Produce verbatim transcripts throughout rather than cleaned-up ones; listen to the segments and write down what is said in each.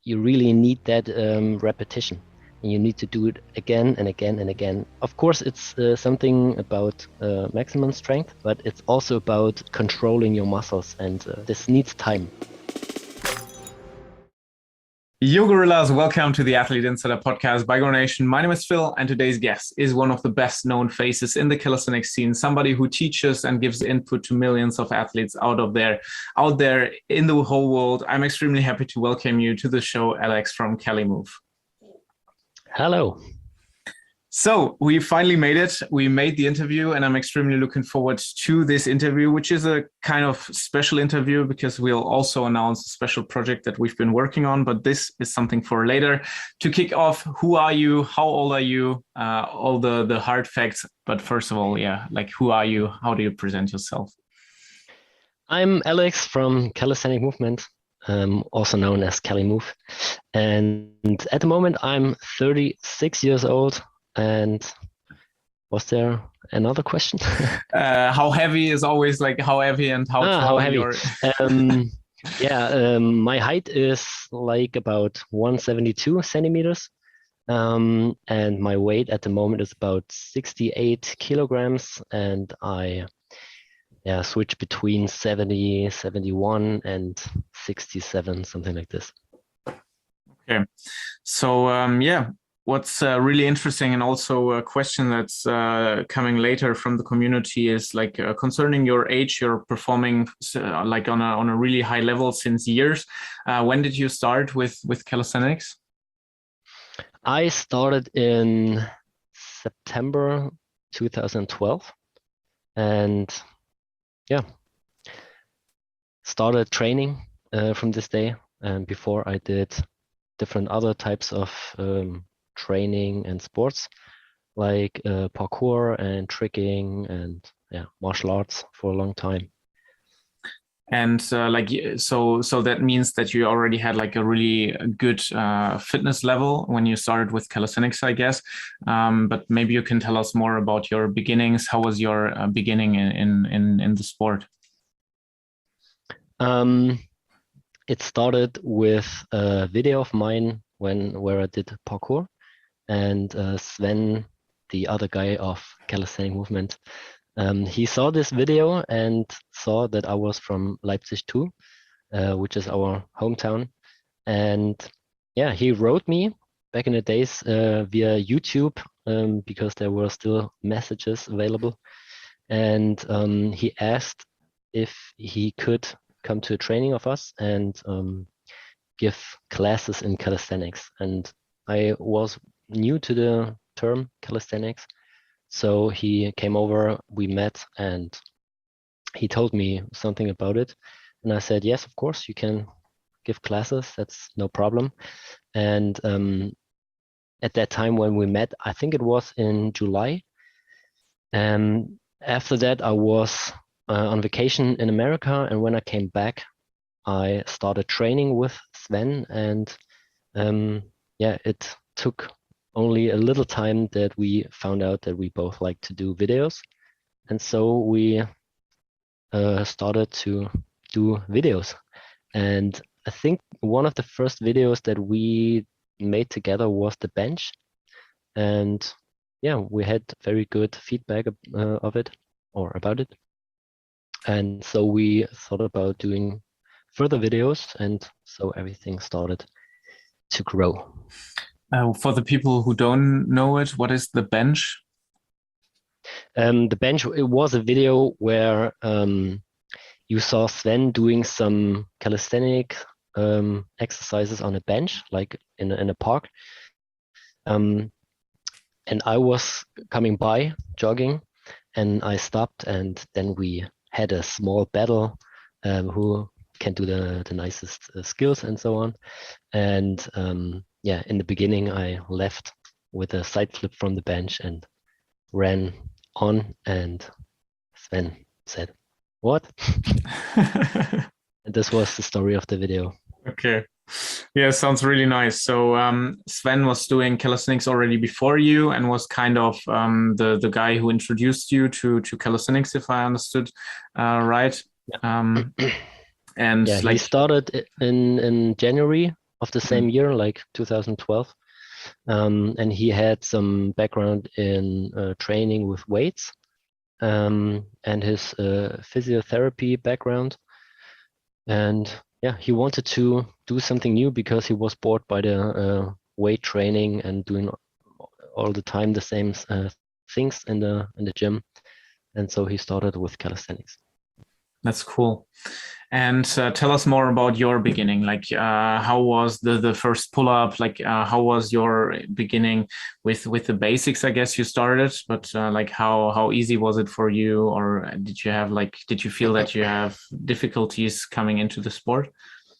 you really need that um, repetition, and you need to do it again and again and again. Of course, it's uh, something about uh, maximum strength, but it's also about controlling your muscles, and uh, this needs time. Yo, gorillas, welcome to the Athlete Insider podcast by Go Nation. My name is Phil, and today's guest is one of the best known faces in the calisthenics scene, somebody who teaches and gives input to millions of athletes out of there, out there in the whole world. I'm extremely happy to welcome you to the show, Alex from CaliMove. Hello. So we finally made it. We made the interview, and I'm extremely looking forward to this interview, which is a kind of special interview because we'll also announce a special project that we've been working on. But this is something for later. To kick off, who are you? How old are you? Uh, all the the hard facts. But first of all, yeah, like who are you? How do you present yourself? I'm Alex from Calisthenic Movement, um, also known as CaliMove. And at the moment, I'm thirty-six years old. And was there another question? uh, how heavy is always like how heavy and how ah, tall how heavy? you're. um, yeah, um, my height is like about one hundred seventy-two centimeters. Um, and my weight at the moment is about sixty-eight kilograms. And I yeah, switch between seventy, seventy-one and sixty-seven, something like this. Okay. So, um, yeah. What's uh, really interesting, and also a question that's uh, coming later from the community, is like uh, concerning your age. You're performing uh, like on a on a really high level since years. Uh, when did you start with with calisthenics? I started in September two thousand twelve, and yeah, started training uh, from this day. And before I did different other types of um, training and sports like uh, parkour and tricking and yeah martial arts for a long time. And uh, like so so that means that you already had like a really good uh, fitness level when you started with calisthenics, I guess. Um, but maybe you can tell us more about your beginnings. How was your uh, beginning in, in in the sport? Um, it started with a video of mine when where I did parkour. And uh, Sven, the other guy of Calisthenic Movement, um, he saw this video and saw that I was from Leipzig too, uh, which is our hometown. And yeah, he wrote me back in the days uh, via YouTube um, because there were still messages available. And um, he asked if he could come to a training of us and um, give classes in calisthenics. And I was new to the term calisthenics, so he came over, we met, and he told me something about it, and I said, yes, of course, you can give classes, that's no problem. And um, at that time when we met, I think it was in July, and after that I was uh, on vacation in America, and when I came back I started training with Sven, and um, yeah, it took only a little time that we found out that we both like to do videos. And so we uh, started to do videos. And I think one of the first videos that we made together was the bench. And yeah, we had very good feedback uh, of it or about it. And so we thought about doing further videos. And so everything started to grow. Uh, for the people who don't know it, what is the bench? Um, the bench, it was a video where um, you saw Sven doing some calisthenic um, exercises on a bench, like in a, in a park. Um, and I was coming by, jogging, and I stopped, and then we had a small battle, um, who can do the, the nicest uh, skills and so on. And um, yeah, in the beginning, I left with a side flip from the bench and ran on, and Sven said, "What?" And this was the story of the video. Okay. Yeah, sounds really nice. So um, Sven was doing calisthenics already before you and was kind of um, the the guy who introduced you to to calisthenics, if I understood uh, right. Yeah. Um, and yeah, like he started in in January of the same year, like two thousand twelve. Um, and he had some background in uh, training with weights um, and his uh, physiotherapy background. And yeah, he wanted to do something new because he was bored by the uh, weight training and doing all the time the same uh, things in the in the gym. And so he started with calisthenics. That's cool. And uh, tell us more about your beginning. Like, uh, how was the the first pull up? Like, uh, how was your beginning with with the basics? I guess you started, but uh, like, how how easy was it for you, or did you have like, did you feel that you have difficulties coming into the sport?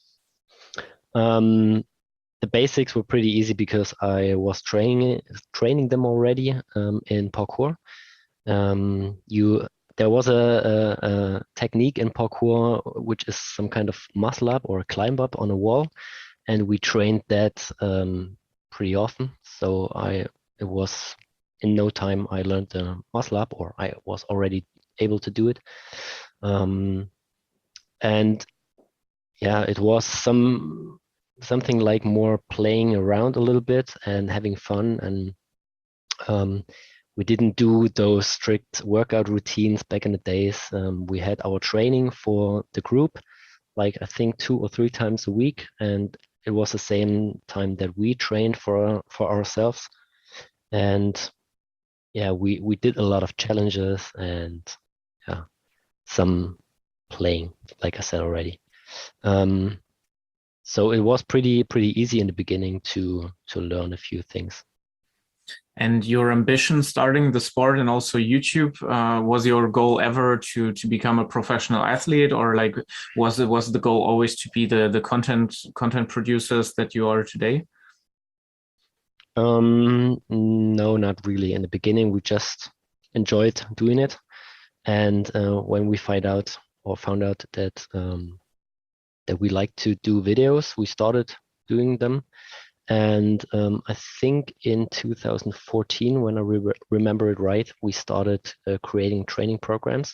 Um, the basics were pretty easy because I was training training them already um, in parkour. Um, you there was a, a, a technique in parkour which is some kind of muscle up or climb up on a wall, and we trained that um, pretty often. So I it was in no time I learned the muscle up, or I was already able to do it. Um, and yeah, it was some something like more playing around a little bit and having fun. And um, we didn't do those strict workout routines back in the days. Um, we had our training for the group, like I think two or three times a week, and it was the same time that we trained for for ourselves. And yeah, we we did a lot of challenges and yeah, some playing, like I said already. Um, so it was pretty pretty easy in the beginning to to learn a few things. And your ambition starting the sport and also YouTube, uh, was your goal ever to to become a professional athlete, or like was it was the goal always to be the the content content producers that you are today? Um, no, not really. In the beginning, we just enjoyed doing it, and uh, when we find out or found out that um, that we like to do videos, we started doing them. And um, I think in two thousand fourteen, when I re remember it right, we started uh, creating training programs,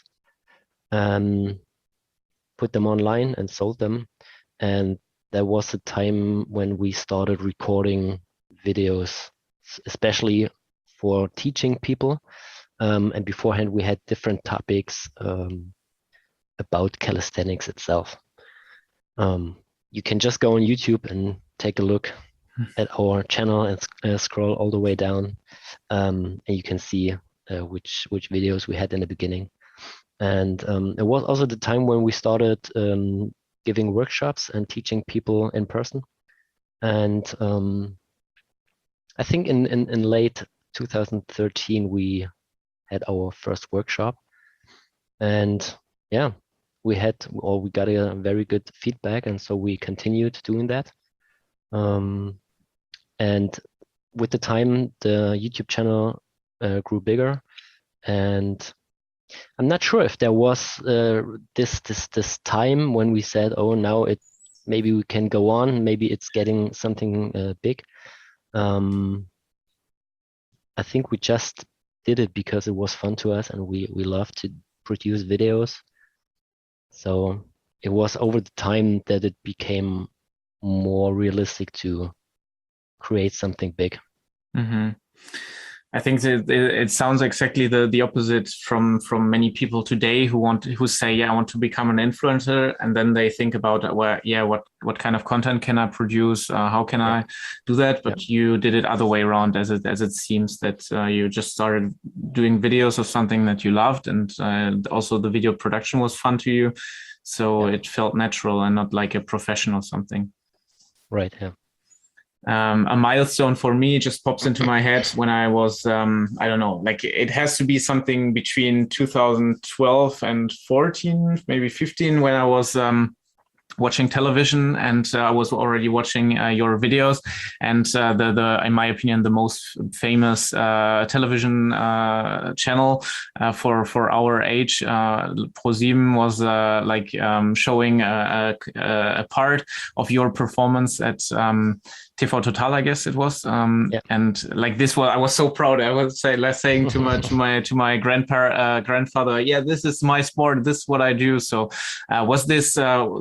um, put them online and sold them. And there was a time when we started recording videos, especially for teaching people. Um, and beforehand, we had different topics um, about calisthenics itself. Um, you can just go on YouTube and take a look at our channel and uh, scroll all the way down, um, and you can see uh, which which videos we had in the beginning. And um, it was also the time when we started um, giving workshops and teaching people in person. And um, I think in, in, in late two thousand thirteen, we had our first workshop. And yeah, we had, or we got a very good feedback. And so we continued doing that. Um, and with the time, the YouTube channel uh, grew bigger. And I'm not sure if there was uh, this this this time when we said, oh, now it maybe we can go on, maybe it's getting something uh, big. Um, I think we just did it because it was fun to us, and we we love to produce videos. So it was over the time that it became more realistic to create something big. Mm-hmm. I think that it sounds exactly the, the opposite from, from many people today who want who say, yeah, I want to become an influencer, and then they think about, well, yeah, what what kind of content can I produce? Uh, how can yeah. I do that? But yeah. you did it other way around, as it as it seems that uh, you just started doing videos of something that you loved, and uh, also the video production was fun to you, so yeah. it felt natural and not like a professional something. Right. Yeah. Um, a milestone for me just pops into my head when I was, um, I don't know, like it has to be something between two thousand twelve and fourteen, maybe fifteen, when I was um, watching television, and uh, I was already watching uh, your videos. And uh, the, the, in my opinion, the most famous uh, television uh, channel uh, for, for our age, uh, ProSieben, was uh, like um, showing a, a, a part of your performance at um, T V Total, I guess it was, um, yeah. and like this was, I was so proud. I would say, let's saying to my to my to my grandpa uh, grandfather, yeah, this is my sport. This is what I do. So, uh, was this uh,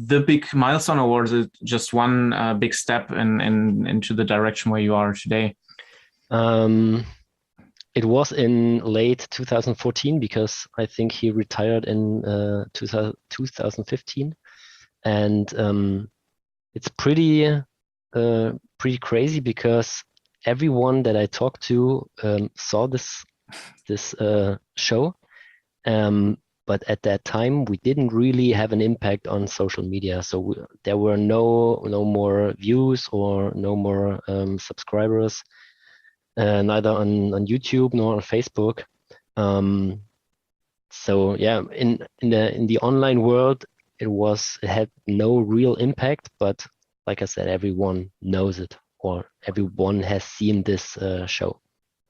the big milestone, or was it just one uh, big step in, in into the direction where you are today? Um, it was in late two thousand fourteen because I think he retired in uh, two thousand fifteen, and um, it's pretty uh, pretty crazy because everyone that I talked to um, saw this this uh, show, um, but at that time we didn't really have an impact on social media. So we, there were no no more views or no more um, subscribers, uh, neither on, on YouTube nor on Facebook. Um, so yeah, in in the in the online world, it was it had no real impact. But like I said, everyone knows it, or everyone has seen this uh, show.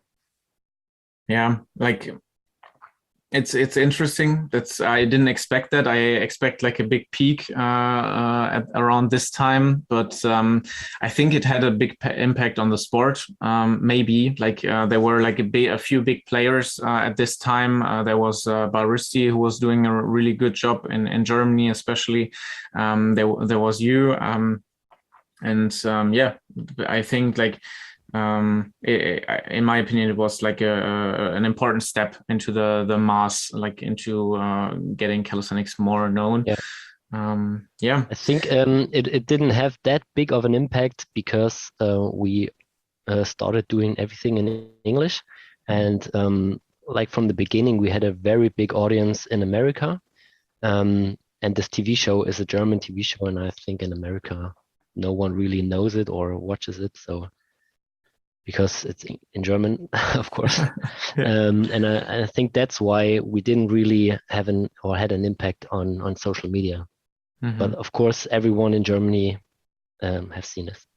Yeah, like it's it's interesting. That's I didn't expect that. I expect like a big peak uh, uh, at around this time, but um, I think it had a big impact on the sport. Um, maybe like uh, there were like a, big, a few big players uh, at this time. Uh, there was uh, Baristi, who was doing a really good job in in Germany, especially. Um, there there was you, um, and um, yeah, I think like. Um, it, in my opinion, it was like a, a an important step into the the mass, like into uh, getting calisthenics more known. Yeah. Um, yeah. I think um, it it didn't have that big of an impact because uh, we uh, started doing everything in English, and um, like from the beginning, we had a very big audience in America, um, and this T V show is a German T V show, and I think in America, no one really knows it or watches it, so. Because it's in German, of course. Yeah. Um, and I, I think that's why we didn't really have an or had an impact on, on social media. Mm-hmm. But of course, everyone in Germany um, have seen it.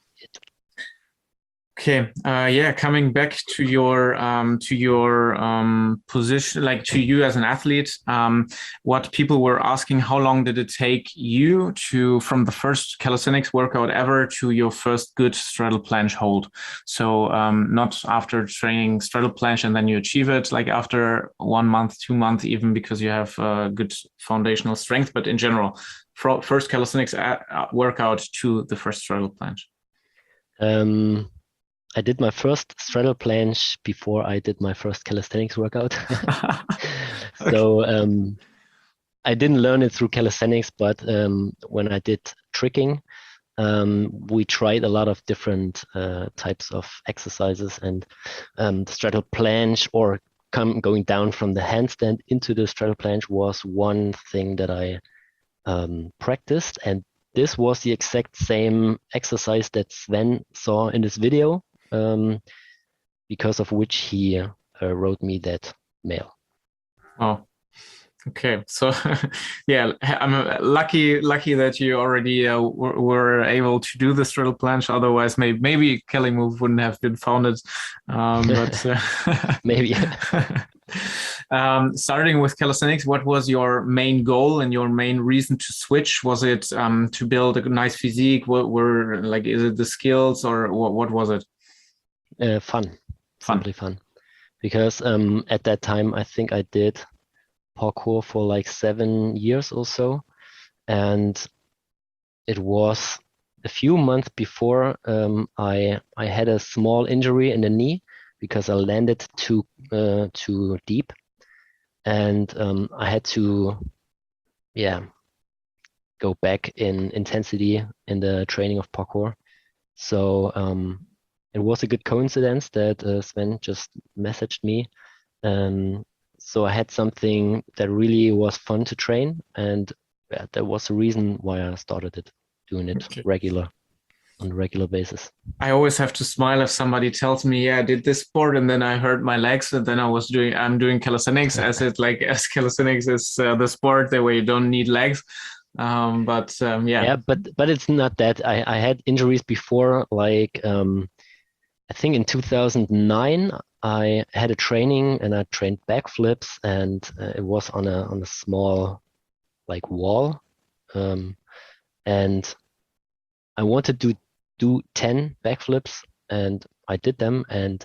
Okay, uh, yeah, coming back to your um, to your um, position, like to you as an athlete, um, what people were asking, how long did it take you to from the first calisthenics workout ever to your first good straddle planche hold? So um, not after training straddle planche and then you achieve it, like after one month, two months, even because you have uh, good foundational strength, but in general, first calisthenics workout to the first straddle planche. Um. I did my first straddle planche before I did my first calisthenics workout. Okay. So um, I didn't learn it through calisthenics, but um, when I did tricking, um, we tried a lot of different uh, types of exercises, and um, the straddle planche or come going down from the handstand into the straddle planche was one thing that I um, practiced, and this was the exact same exercise that Sven saw in this video. Um, because of which he uh, wrote me that mail. Oh, okay. So, yeah, I'm lucky lucky that you already uh, were, were able to do the straddle planche. Otherwise, maybe maybe Calimove wouldn't have been founded. Um, but uh, maybe. um, starting with calisthenics, what was your main goal and your main reason to switch? Was it um, to build a nice physique? What were like? Is it the skills or what? What was it? Uh, fun, fun, simply fun, because um, at that time I think I did parkour for like seven years or so, and it was a few months before um, I I had a small injury in the knee because I landed too uh, too deep, and um, I had to, yeah, go back in intensity in the training of parkour. So. Um, It was a good coincidence that uh, Sven just messaged me. Um, so I had something that really was fun to train, and yeah, that was the reason why I started it, doing it okay. regular, on a regular basis. I always have to smile if somebody tells me, "Yeah, I did this sport, and then I hurt my legs, and then I was doing, I'm doing calisthenics." As it like as calisthenics is uh, the sport that where you don't need legs. Um, but um, yeah, yeah, but but it's not that. I I had injuries before, like. Um, I think in two thousand nine I had a training and I trained backflips, and uh, it was on a on a small like wall, um, and I wanted to do ten backflips, and I did them, and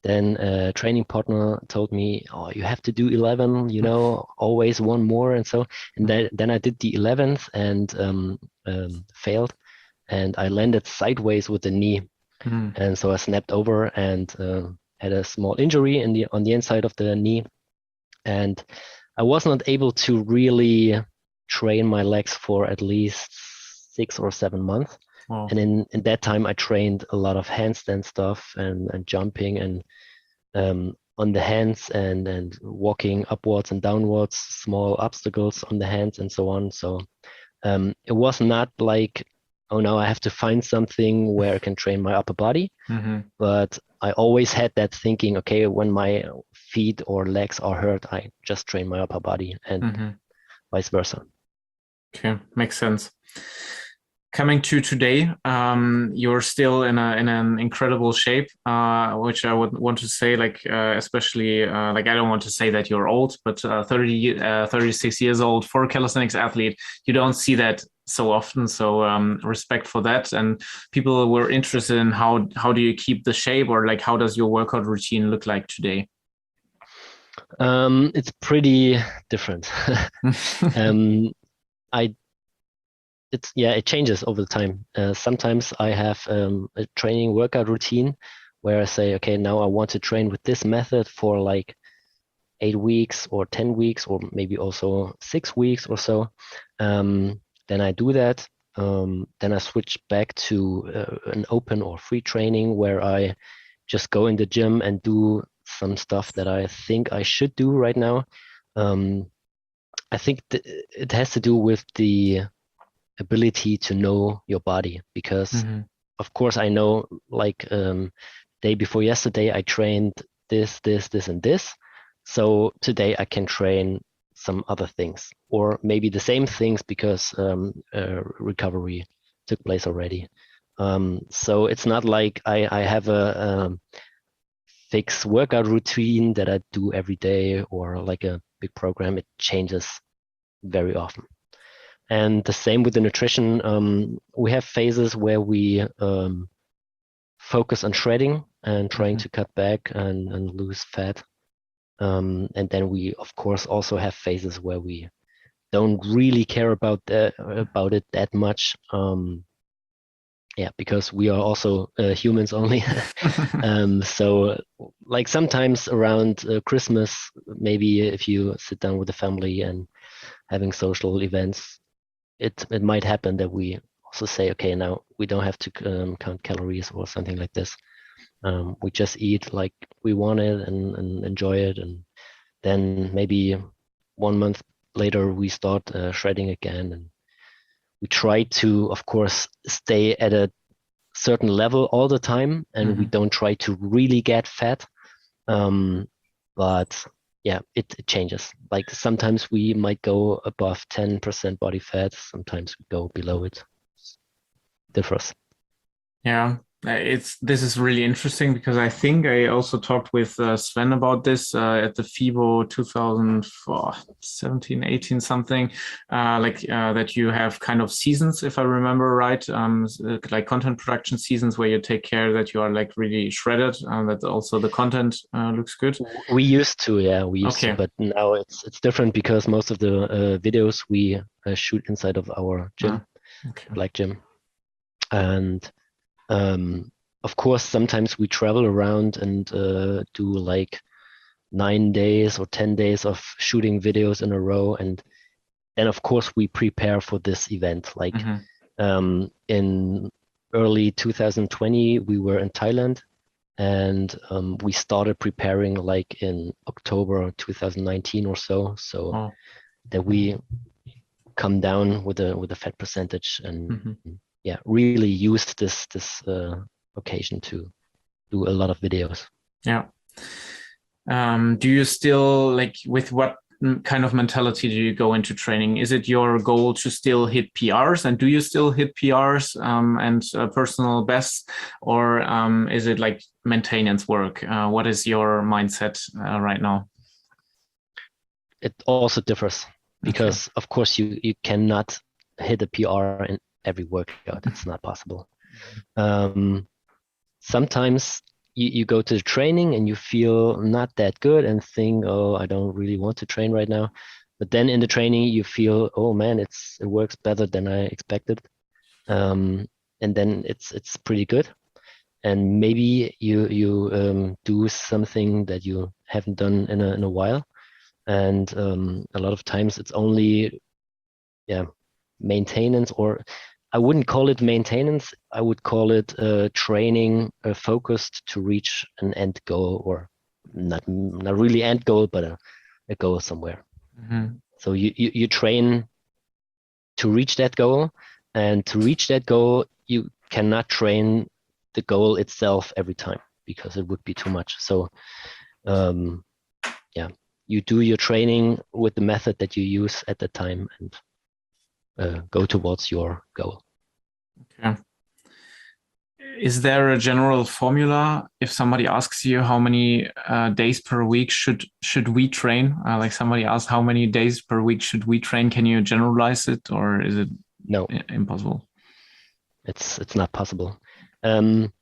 then a training partner told me, oh, you have to do eleven, you know, always one more. And so, and then, then I did the eleventh and um, um, failed. And I landed sideways with the knee. Mm. And so I snapped over and uh, had a small injury in the on the inside of the knee. And I was not able to really train my legs for at least six or seven months. Wow. And in, in that time, I trained a lot of handstand stuff and, and jumping and um, on the hands and, and walking upwards and downwards, small obstacles on the hands and so on. So um, it was not like, oh, now I have to find something where I can train my upper body. Mm-hmm. But I always had that thinking, okay, when my feet or legs are hurt, I just train my upper body and mm-hmm. vice versa. Okay, makes sense. Coming to today, um, you're still in a in an incredible shape, uh, which I would want to say, like uh, especially uh, like I don't want to say that you're old, but uh, thirty, uh, thirty-six years old for a calisthenics athlete, you don't see that so often. So um, respect for that. And people were interested in how how do you keep the shape, or like how does your workout routine look like today? Um, it's pretty different. um, I. It's yeah, it changes over time. Uh, sometimes I have um, a training workout routine where I say, okay, now I want to train with this method for like eight weeks or ten weeks or maybe also six weeks or so. Um, then I do that. Um, then I switch back to uh, an open or free training where I just go in the gym and do some stuff that I think I should do right now. Um, I think th- it has to do with the ability to know your body, because mm-hmm. of course I know, like um day before yesterday I trained this this this and this, so today I can train some other things or maybe the same things because um uh, recovery took place already. Um so it's not like I I have a um, fixed workout routine that I do every day or like a big program. It changes very often. And the same with the nutrition. Um, we have phases where we um, focus on shredding and trying mm-hmm. to cut back and, and lose fat. Um, and then we, of course, also have phases where we don't really care about that, about it that much. Um, yeah, because we are also uh, humans only. um, so, like sometimes around uh, Christmas, maybe if you sit down with the family and having social events, it it might happen that we also say, okay, now we don't have to um, count calories or something like this. Um, we just eat like we want it and, and enjoy it, and then maybe one month later we start uh, shredding again, and we try to, of course, stay at a certain level all the time, and mm-hmm. we don't try to really get fat. Um, but yeah, it, it changes. Like sometimes we might go above ten percent body fat, sometimes we go below it. It differs. Yeah, it's this is really interesting because I think I also talked with uh, Sven about this uh, at the FIBO two thousand seventeen, eighteen something, uh, like uh, that you have kind of seasons, if I remember right, um, like content production seasons where you take care that you are like really shredded and that also the content uh, looks good. We used to, yeah, we used okay. to, but now it's it's different because most of the uh, videos we uh, shoot inside of our gym, ah, okay. Black Gym, and Um, of course, sometimes we travel around and uh, do like nine days or ten days of shooting videos in a row. And then, of course, we prepare for this event. Like mm-hmm. um, in early two thousand twenty, we were in Thailand and um, we started preparing like in October two thousand nineteen or so. So oh. that we come down with a with a fat percentage and mm-hmm. yeah, really use this this uh, occasion to do a lot of videos. Yeah. Um, do you still like with what kind of mentality do you go into training? Is it your goal to still hit P Rs, and do you still hit P Rs um, and uh, personal bests, or um, is it like maintenance work? Uh, what is your mindset uh, right now? It also differs because, okay. of course, you you cannot hit a P R in every workout. It's not possible. Um, sometimes you, you go to the training and you feel not that good and think, oh, I don't really want to train right now. But then in the training, you feel, oh man, it's it works better than I expected. Um, and then it's it's pretty good. And maybe you you um, do something that you haven't done in a in a while. And um, a lot of times it's only yeah maintenance, or I wouldn't call it maintenance. I would call it uh, training uh, focused to reach an end goal, or not not really end goal, but a, a goal somewhere. Mm-hmm. So you, you you train to reach that goal, and to reach that goal, you cannot train the goal itself every time because it would be too much. So um, yeah, you do your training with the method that you use at the time and uh, go towards your goal. Okay. Is there a general formula if somebody asks you how many uh, days per week should should we train? Uh, like somebody asked how many days per week should we train? Can you generalize it, or is it no impossible? It's it's not possible. Um,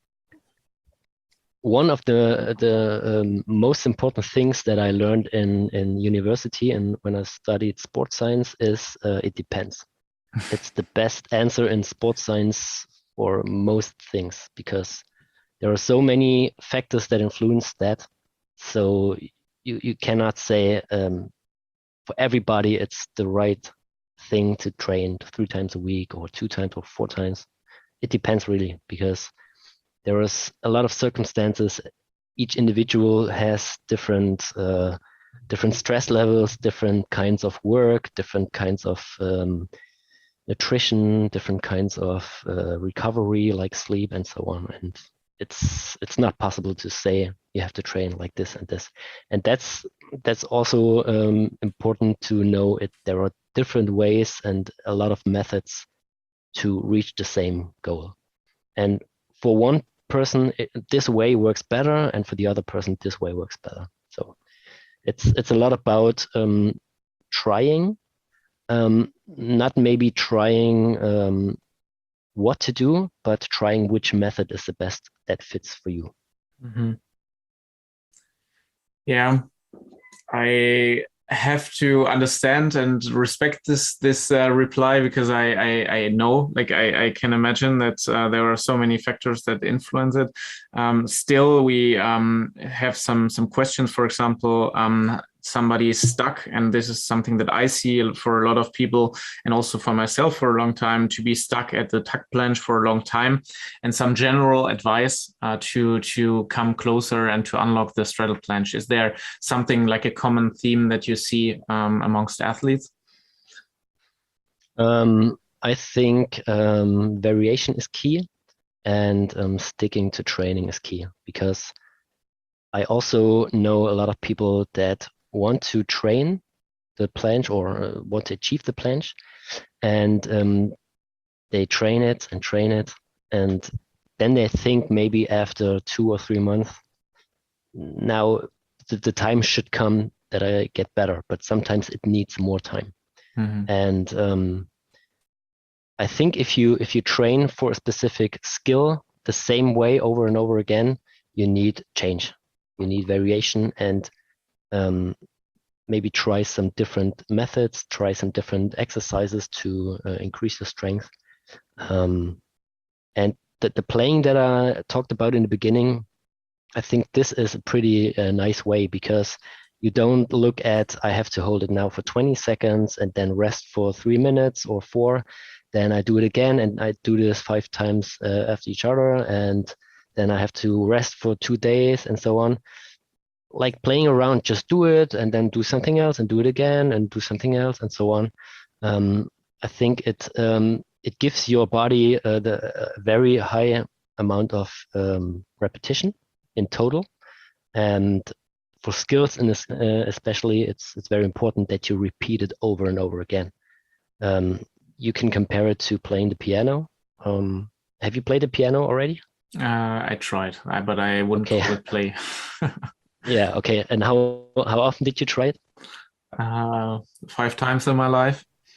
one of the the um, most important things that I learned in in university and when I studied sports science is uh, it depends. It's the best answer in sports science for most things because there are so many factors that influence that. So you you cannot say um, for everybody it's the right thing to train three times a week or two times or four times. It depends really because there is a lot of circumstances. Each individual has different uh, different stress levels, different kinds of work, different kinds of um, nutrition, different kinds of uh, recovery, like sleep and so on. And it's it's not possible to say you have to train like this and this. And that's that's also um, important to know. It there are different ways and a lot of methods to reach the same goal. And for one person, it, this way works better, and for the other person, this way works better. So it's it's a lot about um, trying, um, not maybe trying um, what to do, but trying which method is the best that fits for you. Mm-hmm. Yeah, I have to understand and respect this this uh, reply because I, I I know, like I I can imagine that uh, there are so many factors that influence it. Um, still, we um, have some some questions. For example, um, somebody is stuck, and this is something that I see for a lot of people, and also for myself for a long time, to be stuck at the tuck planche for a long time, and some general advice uh, to to come closer and to unlock the straddle planche. Is there something like a common theme that you see um, amongst athletes? Um, I think um, variation is key, and um, sticking to training is key because I also know a lot of people that want to train the planche or uh, want to achieve the planche, and um, they train it and train it, and then they think maybe after two or three months, now the, the time should come that I get better, but sometimes it needs more time. Mm-hmm. And um, I think if you if you train for a specific skill the same way over and over again, you need change, you need variation, and um, maybe try some different methods, try some different exercises to uh, increase your strength. Um, and the, the playing that I talked about in the beginning, I think this is a pretty uh, nice way because you don't look at, I have to hold it now for twenty seconds and then rest for three minutes or four. Then I do it again and I do this five times uh, after each other. And then I have to rest for two days and so on. Like playing around, just do it and then do something else and do it again and do something else and so on. Um, I think it um, it gives your body uh, the uh, very high amount of um, repetition in total, and for skills in this, uh, especially, it's it's very important that you repeat it over and over again. Um, you can compare it to playing the piano. Um, have you played the piano already? Uh, I tried, but I wouldn't okay. call it play. Yeah. Okay. And how how often did you try it? Uh, five times in my life.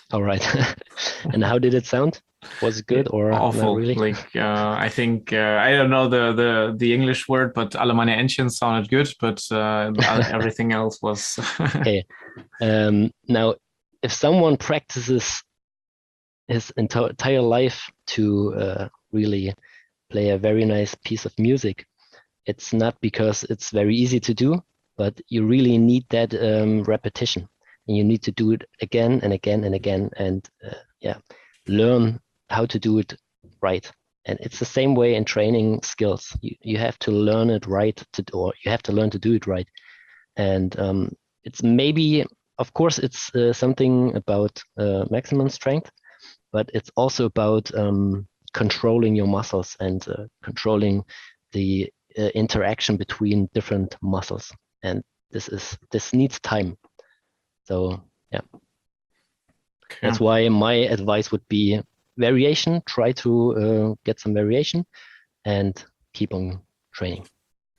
All right. And how did it sound? Was it good or awful? not really? Like uh, I think uh, I don't know the the the English word, but alle meine Entchen sounded good, but uh, everything else was okay. Um, now, if someone practices his enti- entire life to uh, really play a very nice piece of music, it's not because it's very easy to do, but you really need that um, repetition, and you need to do it again and again and again, and uh, yeah, learn how to do it right. And it's the same way in training skills. You you have to learn it right to, or you have to learn to do it right. And um, it's maybe, of course, it's uh, something about uh, maximum strength, but it's also about um, controlling your muscles and uh, controlling the uh, interaction between different muscles. And this is this needs time. So yeah, okay. That's why my advice would be variation. Try to uh, get some variation and keep on training.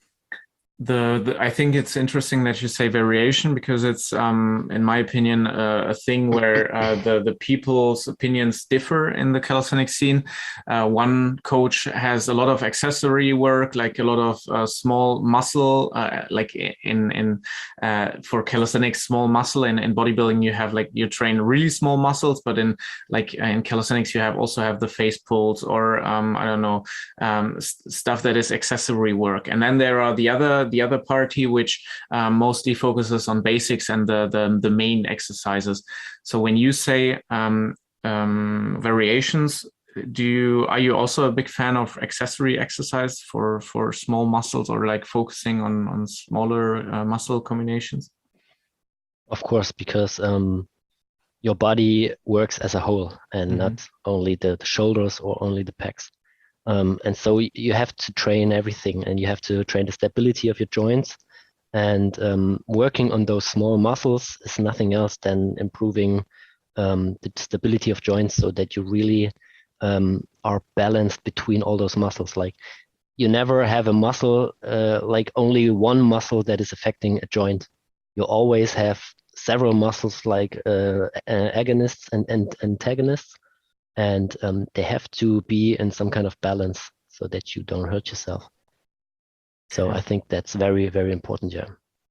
The, the I think it's interesting that you say variation, because it's um in my opinion uh, a thing where uh, the the people's opinions differ in the calisthenics scene. Uh, one coach has a lot of accessory work, like a lot of uh, small muscle, uh, like in in uh, for calisthenics small muscle. In, in bodybuilding you have like you train really small muscles, but in like in calisthenics you have also have the face pulls or um, I don't know um, st- stuff that is accessory work. And then there are the other the other party which um, mostly focuses on basics and the, the the main exercises. So when you say um, um, variations, do you are you also a big fan of accessory exercise for for small muscles, or like focusing on on smaller uh, muscle combinations? Of course, because um, your body works as a whole and mm-hmm. not only the, the shoulders or only the pecs. Um, and so you have to train everything, and you have to train the stability of your joints. And um, working on those small muscles is nothing else than improving um, the stability of joints, so that you really um, are balanced between all those muscles. Like you never have a muscle, uh, like only one muscle that is affecting a joint. You always have several muscles, like uh, agonists and, and antagonists. And um, they have to be in some kind of balance so that you don't hurt yourself. So I think that's very, very important, yeah.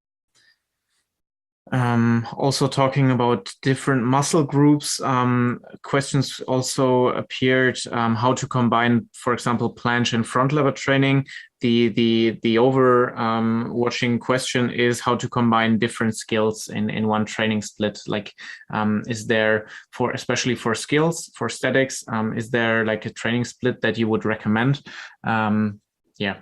Um, also talking about different muscle groups, um, questions also appeared um, how to combine, for example, planche and front lever training. The the the overwatching um, question is how to combine different skills in, in one training split. Like, um, is there, for especially for skills, for statics, um, is there like a training split that you would recommend? Um, yeah.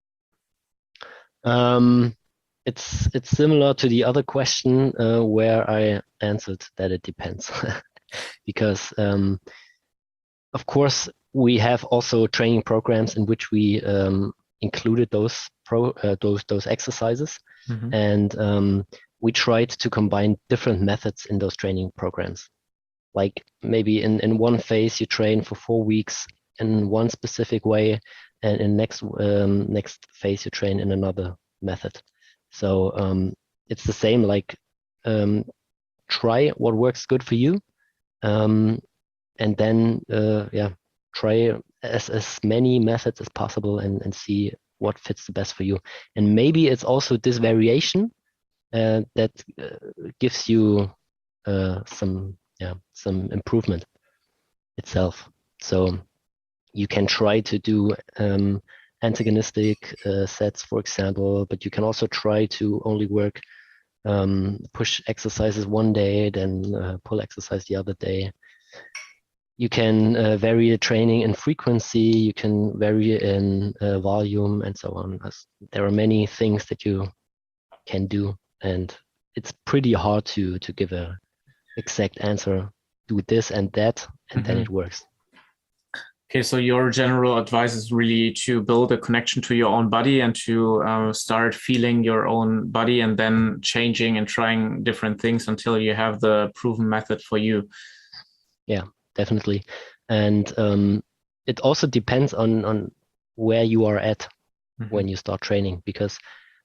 Um, It's it's similar to the other question uh, where I answered that it depends, because um, of course we have also training programs in which we um, included those pro uh, those those exercises, mm-hmm. and um, we tried to combine different methods in those training programs. Like maybe in in one phase you train for four weeks in one specific way, and in next um, next phase you train in another method. So um, it's the same, like um, try what works good for you, um, and then uh, yeah, try as, as many methods as possible and, and see what fits the best for you. And maybe it's also this variation uh, that uh, gives you uh, some yeah some improvement itself. So you can try to do um, antagonistic uh, sets, for example, but you can also try to only work um, push exercises one day, then uh, pull exercise the other day. You can uh, vary the training in frequency, you can vary in uh, volume, and so on. There are many things that you can do, and it's pretty hard to to give a exact answer. Do this and that, and mm-hmm. then it works. Okay, so your general advice is really to build a connection to your own body and to uh, start feeling your own body, and then changing and trying different things until you have the proven method for you. Yeah, definitely. And um, it also depends on, on where you are at mm-hmm. when you start training, because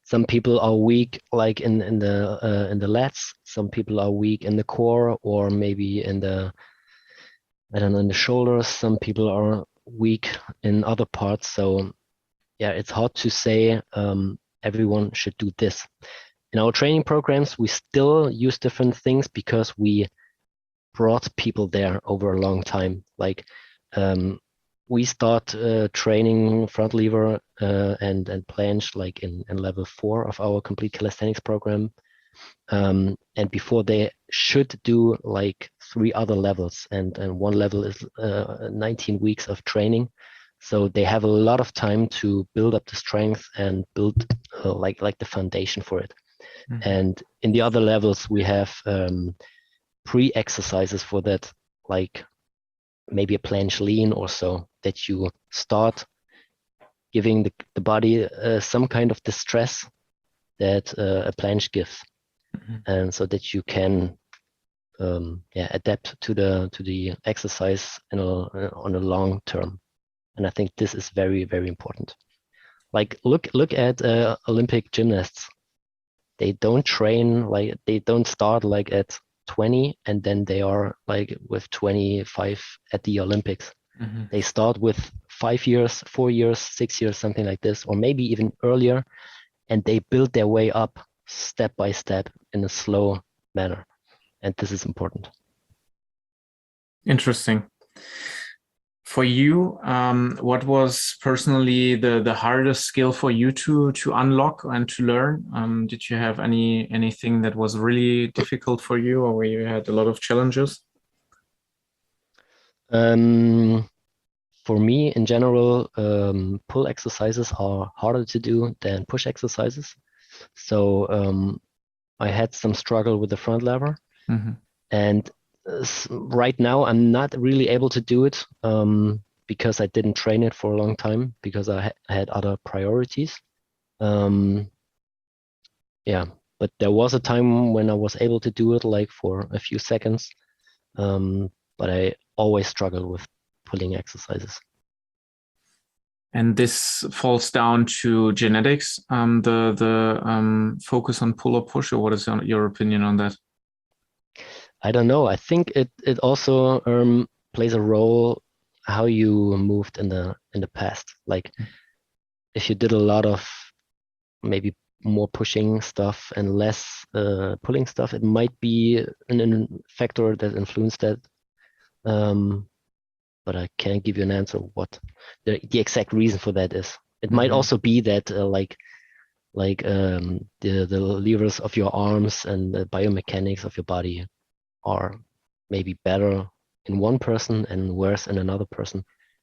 some people are weak like in in the uh, in the lats. Some people are weak in the core, or maybe in the, I don't know, in the shoulders. Some people are weak in other parts. So yeah, it's hard to say um, everyone should do this. In our training programs, we still use different things because we brought people there over a long time. Like um, we start uh, training front lever uh, and and planche like in, in level four of our complete calisthenics program. Um, and before they should do like three other levels, and, and one level is uh, nineteen weeks of training. So they have a lot of time to build up the strength and build uh, like like the foundation for it. Mm-hmm. And in the other levels, we have um, pre-exercises for that, like maybe a planche lean or so, that you start giving the, the body uh, some kind of distress that uh, a planche gives. Mm-hmm. And so that you can um, yeah, adapt to the to the exercise in a, on a long term. And I think this is very, very important. Like look look at uh, Olympic gymnasts. They don't train like they don't start like at twenty and then they are like with twenty-five at the Olympics. Mm-hmm. They start with five years, four years, six years, something like this, or maybe even earlier, and they build their way up step by step in a slow manner. And this is important. Interesting. For you, um, what was personally the, the hardest skill for you to to unlock and to learn? Um, did you have any anything that was really difficult for you, or where you had a lot of challenges? Um, for me, in general, um, pull exercises are harder to do than push exercises. So um, I had some struggle with the front lever, mm-hmm. and right now I'm not really able to do it um, because I didn't train it for a long time because I, ha I had other priorities. Um, yeah, but there was a time when I was able to do it like for a few seconds, um, but I always struggle with pulling exercises. And this falls down to genetics, um, the the um, focus on pull or push, or what is your opinion on that? I don't know. I think it it also um, plays a role how you moved in the in the past. Like if you did a lot of maybe more pushing stuff and less uh, pulling stuff, it might be an, an factor that influenced that. Um, but I can't give you an answer what the the exact reason for that is. It mm-hmm. might also be that uh, like like um, the the levers of your arms and the biomechanics of your body are maybe better in one person and worse in another person.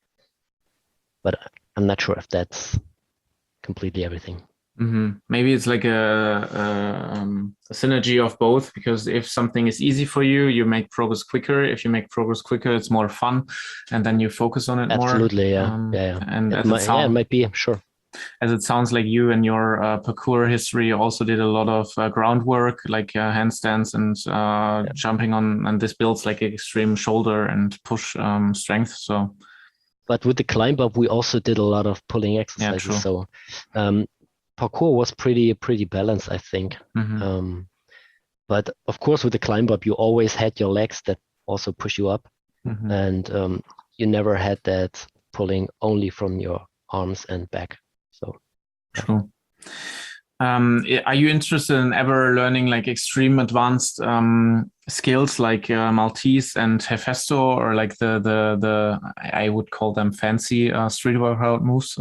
But I'm not sure if that's completely everything. Mm-hmm. Maybe it's like a, a, um, a synergy of both, because if something is easy for you, you make progress quicker. If you make progress quicker, it's more fun, and then you focus on it Absolutely, more. Absolutely, yeah. Um, yeah, yeah. And it as might, it sounds, yeah, it might be, sure. As it sounds like you and your uh, parkour history also did a lot of uh, groundwork, like uh, handstands and uh, yeah. jumping on, and this builds like extreme shoulder and push um, strength. So, but with the climb up, we also did a lot of pulling exercises. Yeah, so, um, parkour was pretty pretty balanced, I think. Mm-hmm. Um, but of course, with the climb up, you always had your legs that also push you up, mm-hmm. and um, you never had that pulling only from your arms and back. So, true. Um, are you interested in ever learning like extreme advanced um, skills like uh, Maltese and Hefesto, or like the the the I would call them fancy uh, street workout moves?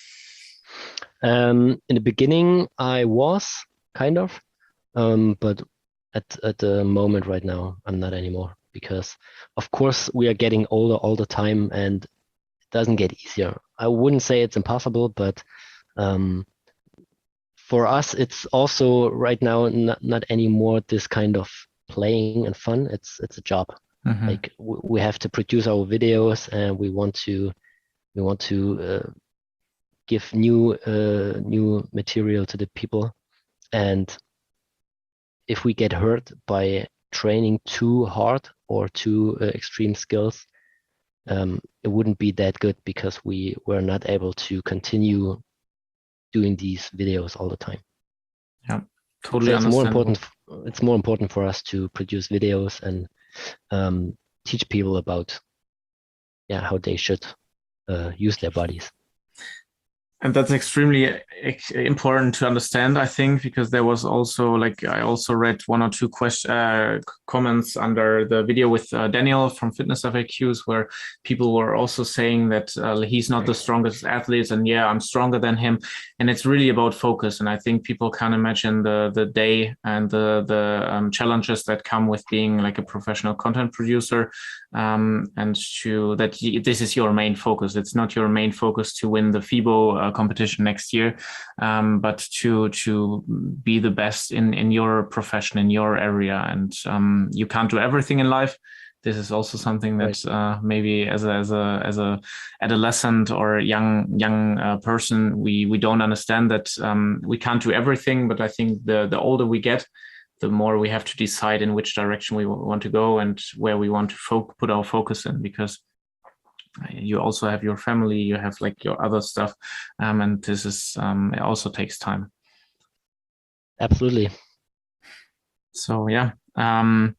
Um, in the beginning, I was kind of, um, but at at the moment right now, I'm not anymore, because of course we are getting older all the time, and it doesn't get easier. I wouldn't say it's impossible, but um, for us, it's also right now not not anymore this kind of playing and fun. It's it's a job. Mm-hmm. Like w we have to produce our videos, and we want to we want to. Uh, give new uh, new material to the people, and if we get hurt by training too hard or too uh, extreme skills, um, it wouldn't be that good, because we were not able to continue doing these videos all the time. Yeah, totally So it's more understandable. important. It's more important for us to produce videos and um, teach people about, yeah, how they should uh, use their bodies. And that's extremely ex- important to understand, I think, because there was also like I also read one or two question uh, comments under the video with uh, Daniel from Fitness F A Qs, where people were also saying that uh, he's not the strongest athlete, and yeah, I'm stronger than him. And it's really about focus. And I think people can imagine the the day and the the um, challenges that come with being like a professional content producer, um, and to that y- this is your main focus. It's not your main focus to win the FIBO uh, competition next year, um, but to to be the best in in your profession, in your area. And um, you can't do everything in life. This is also something Right. that uh, maybe as a as a as a adolescent or young young uh, person we we don't understand that um, we can't do everything. But I think the the older we get, the more we have to decide in which direction we want to go and where we want to fo- put our focus in, because you also have your family, you have like your other stuff, um, and this is um, it also takes time. Absolutely. So yeah, um,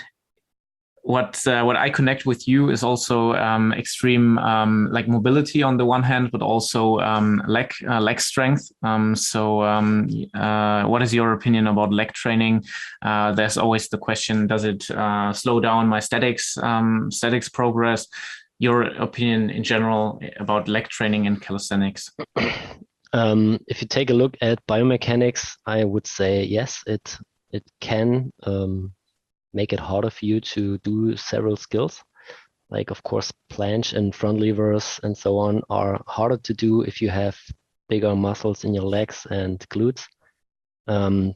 what uh, what I connect with you is also um, extreme um, like mobility on the one hand, but also um, leg uh, leg strength. Um, so um, uh, what is your opinion about leg training? Uh, there's always the question: does it uh, slow down my statics um, statics progress? Your opinion in general about leg training and calisthenics? Um, if you take a look at biomechanics, I would say yes, it it can um, make it harder for you to do several skills. Like, of course, planche and front levers and so on are harder to do if you have bigger muscles in your legs and glutes. Um,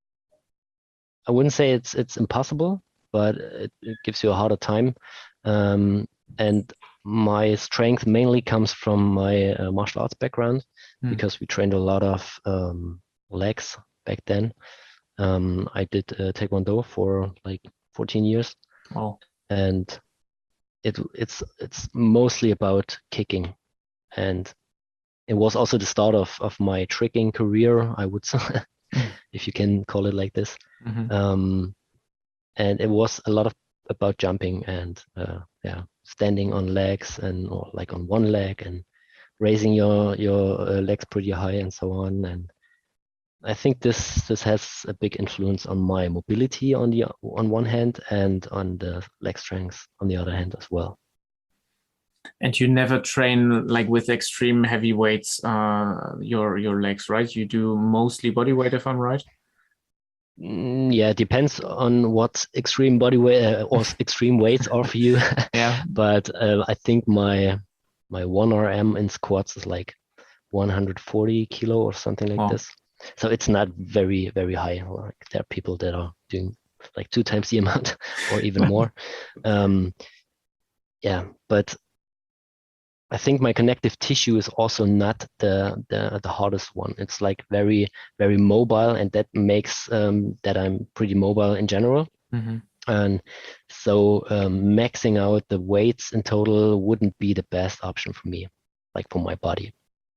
I wouldn't say it's it's impossible, but it, it gives you a harder time. Um, and my strength mainly comes from my uh, martial arts background Hmm. because we trained a lot of um, legs back then. Um, I did uh, Taekwondo for like fourteen years, Oh, and it it's it's mostly about kicking, and it was also the start of of my tricking career, I would say, if you can call it like this. mm-hmm. Um, and it was a lot of about jumping and uh, yeah, standing on legs and or like on one leg and raising your your uh, legs pretty high and so on. And I think this this has a big influence on my mobility on the on one hand and on the leg strength on the other hand as well. And you never train like with extreme heavy weights, uh, your your legs, right? You do mostly body weight, if I'm right. Mm, yeah, it depends on what extreme body weight uh, or extreme weights are for you. Yeah. But uh, I think my my one R M in squats is like one hundred forty kilo or something like Well, this. So it's not very, very high. Like there are people that are doing like two times the amount or even more. Um, yeah, but I think my connective tissue is also not the, the the hardest one. It's like very, very mobile, and that makes um, that I'm pretty mobile in general. mm-hmm. And so um, maxing out the weights in total wouldn't be the best option for me, like for my body.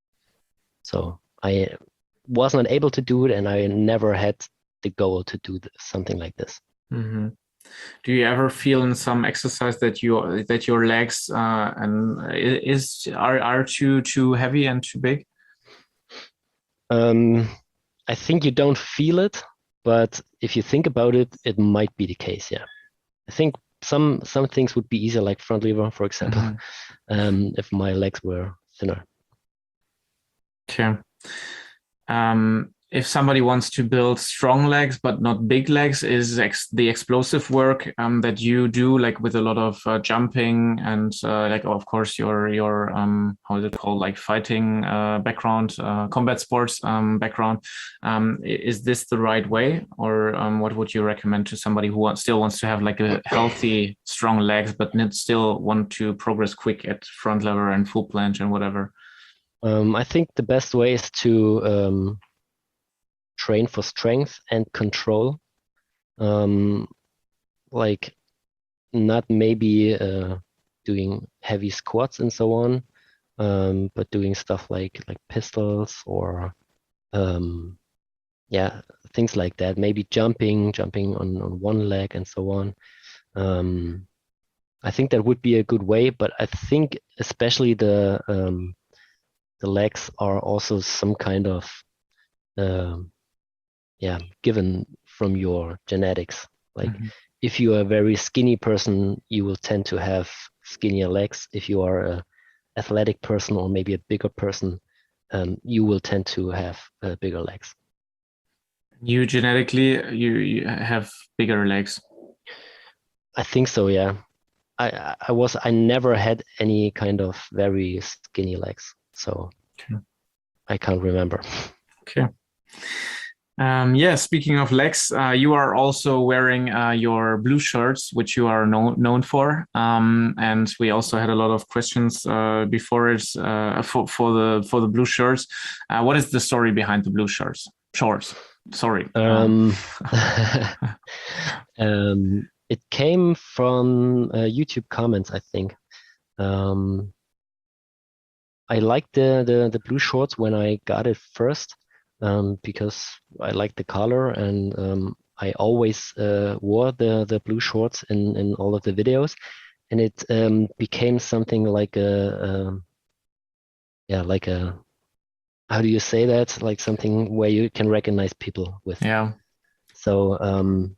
So I was not able to do it, and I never had the goal to do th- something like this. Mm-hmm. Do you ever feel in some exercise that you that your legs uh, and is are are too too heavy and too big? Um, I think you don't feel it, but if you think about it, it might be the case. Yeah, I think some some things would be easier, like front lever, for example, Mm-hmm. um, if my legs were thinner. Okay. Um, if somebody wants to build strong legs but not big legs, is ex- the explosive work um, that you do, like with a lot of uh, jumping and uh, like of course your your um, how is it called, like fighting uh, background, uh, combat sports um, background. Um, is this the right way, or um, what would you recommend to somebody who wants, still wants to have like a healthy, strong legs but still want to progress quick at front lever and full planche and whatever? Um, I think the best way is to um, train for strength and control. Um, like not maybe uh, doing heavy squats and so on, um, but doing stuff like like pistols or um, yeah, things like that. Maybe jumping, jumping on, on one leg and so on. Um, I think that would be a good way, but I think especially the um, the legs are also some kind of um, yeah, given from your genetics. Like Mm-hmm. if you are a very skinny person, you will tend to have skinnier legs. If you are a athletic person or maybe a bigger person, um, you will tend to have uh, bigger legs. You genetically, you, you have bigger legs. I think so, yeah. I I was I never had any kind of very skinny legs, so Okay. I can't remember. Okay. Um, yeah, speaking of legs, uh, you are also wearing uh, your blue shirts, which you are known known for. Um, and we also had a lot of questions uh, before it uh, for for the for the blue shirts. Uh, what is the story behind the blue shirts? Shorts. Sorry. Um, um, it came from uh, YouTube comments, I think. Um, I liked the, the the blue shorts when I got it first, um, because I liked the color, and um, I always uh, wore the the blue shorts in in all of the videos, and it um, became something like a, a yeah, like a, how do you say that? Like something where you can recognize people with. Yeah. So um,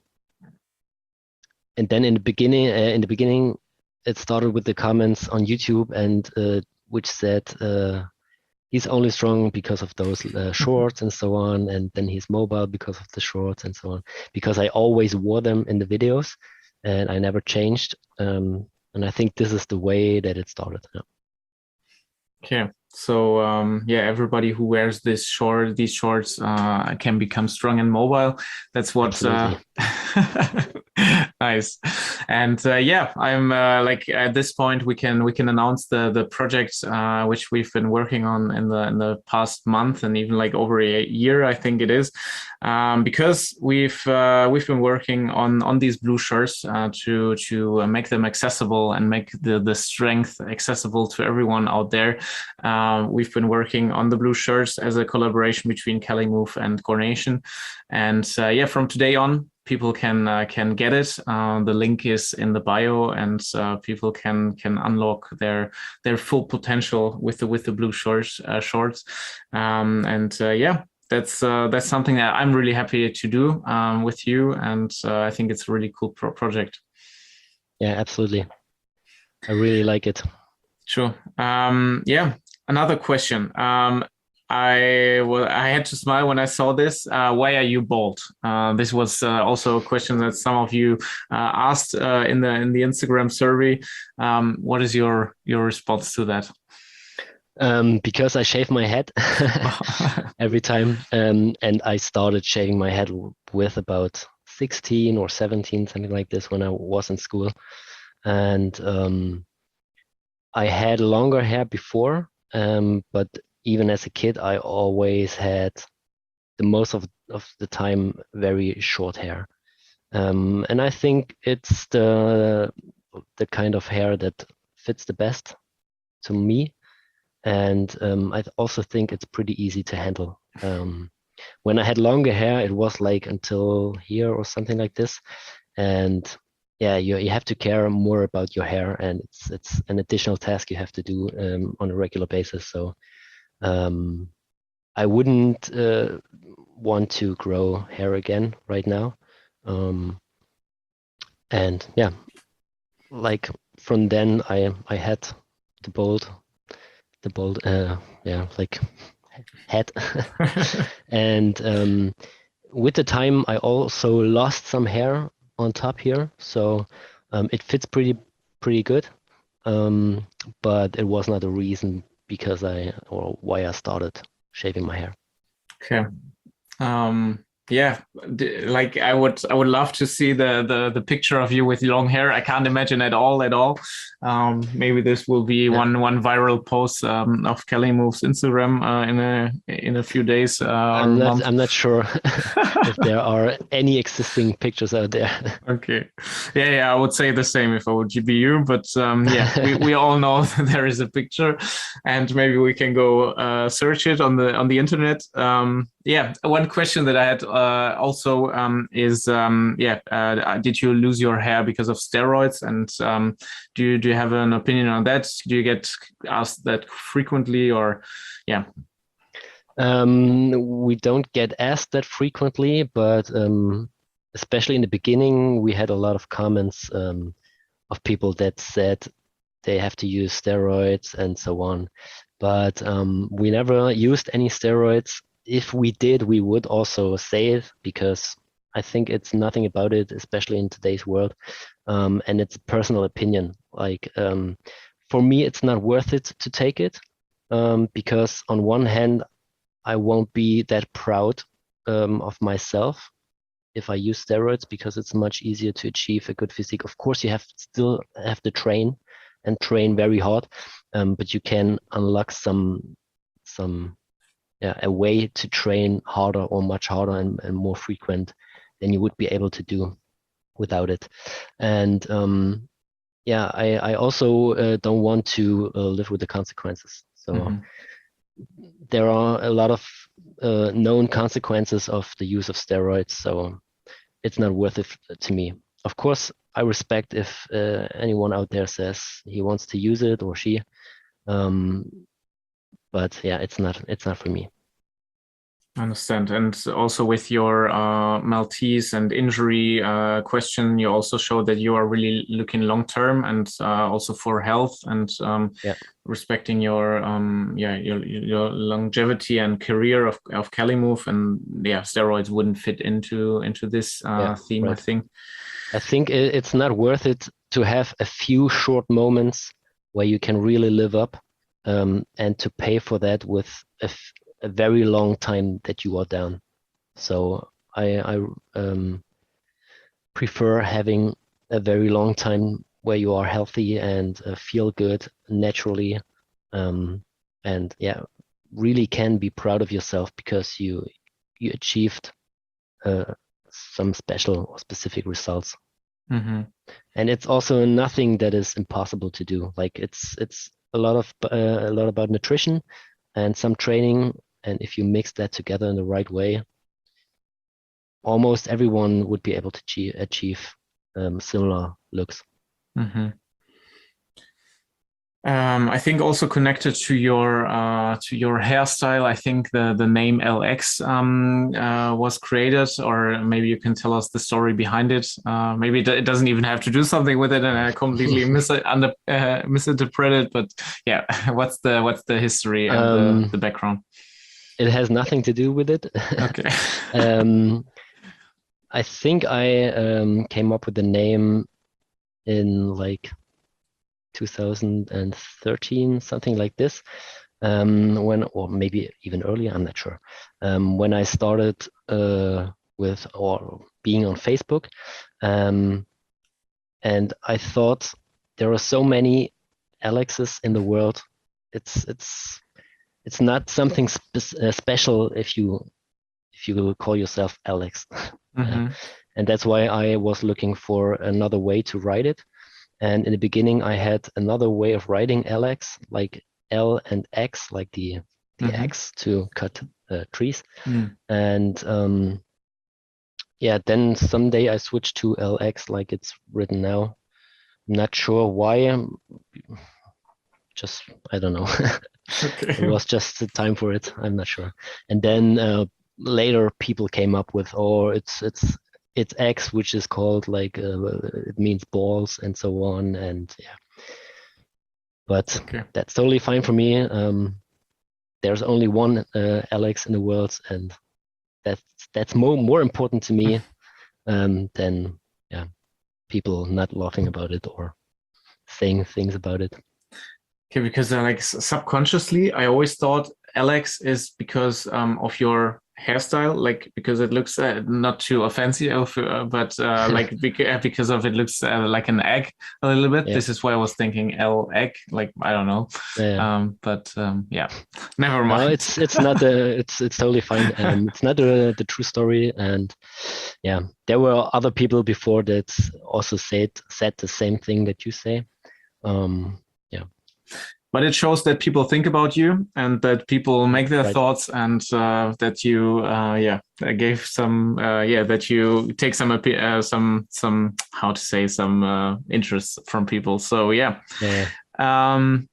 and then in the beginning, uh, in the beginning, it started with the comments on YouTube, and uh, which said. Uh, he's only strong because of those uh, shorts and so on, and then he's mobile because of the shorts and so on, because I always wore them in the videos and I never changed, um, and I think this is the way that it started. Yeah. Okay. So um, yeah, everybody who wears this short, these shorts uh, can become strong and mobile. That's what. Uh, nice. And uh, yeah, I'm uh, like at this point we can we can announce the the project uh, which we've been working on in the in the past month and even like over a year, I think it is, um, because we've uh, we've been working on on these blue shirts uh, to to make them accessible and make the the strength accessible to everyone out there. Um, we've been working on the blue shirts as a collaboration between CaliMove and Core Nation, and uh, yeah, from today on, people can uh, can get it. Uh, the link is in the bio, and uh, people can can unlock their their full potential with the with the blue shorts uh, shorts. Um, and uh, yeah, that's uh, that's something that I'm really happy to do um, with you, and uh, I think it's a really cool pro- project. Yeah, absolutely. I really like it. Sure. Um, yeah. Another question. Um, I well, I had to smile when I saw this. Uh, why are you bald? Uh, this was uh, also a question that some of you uh, asked uh, in the in the Instagram survey. Um, what is your your response to that? Um, because I shave my head every time, um, and I started shaving my head with about sixteen or seventeen, something like this, when I was in school, and um, I had longer hair before, um, but even as a kid, I always had the most of, of the time very short hair. Um, and I think it's the the kind of hair that fits the best to me. And um, I also think it's pretty easy to handle. Um, when I had longer hair, it was like until here or something like this. And yeah, you you have to care more about your hair, and it's it's an additional task you have to do um, on a regular basis. So um, I wouldn't uh, want to grow hair again right now. Um, and yeah, like from then I I had the bold the bold uh, yeah, like head, and um, with the time I also lost some hair on top here, so um, it fits pretty pretty good, um, but it was not a reason because I or why I started shaving my hair. Okay. Um, yeah, d- like I would, I would love to see the, the the picture of you with long hair. I can't imagine at all, at all. Um, maybe this will be Yeah. one one viral post um, of CaliMove's Instagram uh, in a in a few days. Uh, I'm or not. month. I'm not sure if there are any existing pictures out there. Okay. Yeah, yeah, I would say the same if I would be you. But um, yeah, we, we all know that there is a picture, and maybe we can go uh, search it on the on the internet. Um, yeah, one question that I had uh, also um, is, um, yeah, uh, did you lose your hair because of steroids? And um, do you do you have an opinion on that? Do you get asked that frequently, or yeah? Um, we don't get asked that frequently, but um, especially in the beginning, we had a lot of comments um, of people that said they have to use steroids and so on. But um, we never used any steroids. If we did, we would also say it, because I think it's nothing about it, especially in today's world. Um, and it's a personal opinion. Like um, for me, it's not worth it to take it, um, because on one hand, I won't be that proud um, of myself if I use steroids, because it's much easier to achieve a good physique. Of course, you have still have to train and train very hard, um, but you can unlock some some yeah, a way to train harder or much harder and, and more frequent than you would be able to do without it. And um, yeah, I, I also uh, don't want to uh, live with the consequences. So mm-hmm. there are a lot of uh, known consequences of the use of steroids. So it's not worth it to me. Of course, I respect if uh, anyone out there says he wants to use it, or she. Um, but yeah, it's not it's not for me. I understand. And also with your uh, Maltese and injury uh, question, you also showed that you are really looking long term, and uh, also for health, and um, yeah. respecting your um, yeah your your longevity and career of of Calimove, and yeah, steroids wouldn't fit into into this uh, yeah, theme. Right. I think. I think it's not worth it to have a few short moments where you can really live up, um, and to pay for that with a, a very long time that you are down. So I, I um, prefer having a very long time where you are healthy and uh, feel good naturally, um, and yeah, really can be proud of yourself because you you achieved uh, some special or specific results. Mm-hmm. And it's also nothing that is impossible to do. Like it's it's a lot of uh, a lot about nutrition and some training, and if you mix that together in the right way, almost everyone would be able to achieve, achieve um, similar looks. Mm-hmm. Um, I think also connected to your uh, to your hairstyle, I think the the name L X um, uh, was created, or maybe you can tell us the story behind it. Uh, maybe it doesn't even have to do something with it, and I completely mis under uh, misinterpreted. But yeah, what's the what's the history and um, the, the background? It has nothing to do with it. Okay. um, I think I um, came up with the name in like two thousand thirteen, something like this, um, when, or maybe even earlier, I'm not sure, um, when I started uh, with or being on Facebook, um, and I thought there are so many Alexes in the world. It's it's it's not something spe uh, special if you if you call yourself Alex, mm-hmm. uh, and that's why I was looking for another way to write it. And in the beginning, I had another way of writing L X, like L and X, like the the mm-hmm. X to cut uh, trees. Mm. And um, yeah, then someday I switched to L X, like it's written now. I'm not sure why. Just I don't know. Okay. It was just the time for it. I'm not sure. And then uh, later, people came up with, oh, it's it's. It's X, which is called like uh, it means balls and so on, and yeah. But okay. That's totally fine for me. Um, there's only one uh, Alex in the world, and that's that's more more important to me um, than yeah people not laughing about it or saying things about it. Okay, because uh, like subconsciously, I always thought Alex is because um, of your hairstyle, like because it looks uh, not too offensive, uh, but uh, like because of it looks uh, like an egg a little bit. Yeah. This is why I was thinking L egg, like I don't know, yeah. um, but um, yeah, never mind. No, it's it's not the it's it's totally fine. Um, it's not the the true story, and yeah, there were other people before that also said said the same thing that you say. Um, yeah. but it shows that people think about you and that people make their Right. thoughts, and uh, that you, uh, yeah, gave some, uh, yeah, that you take some, uh, some, some, how to say, some uh, interest from people. So yeah, Yeah. um,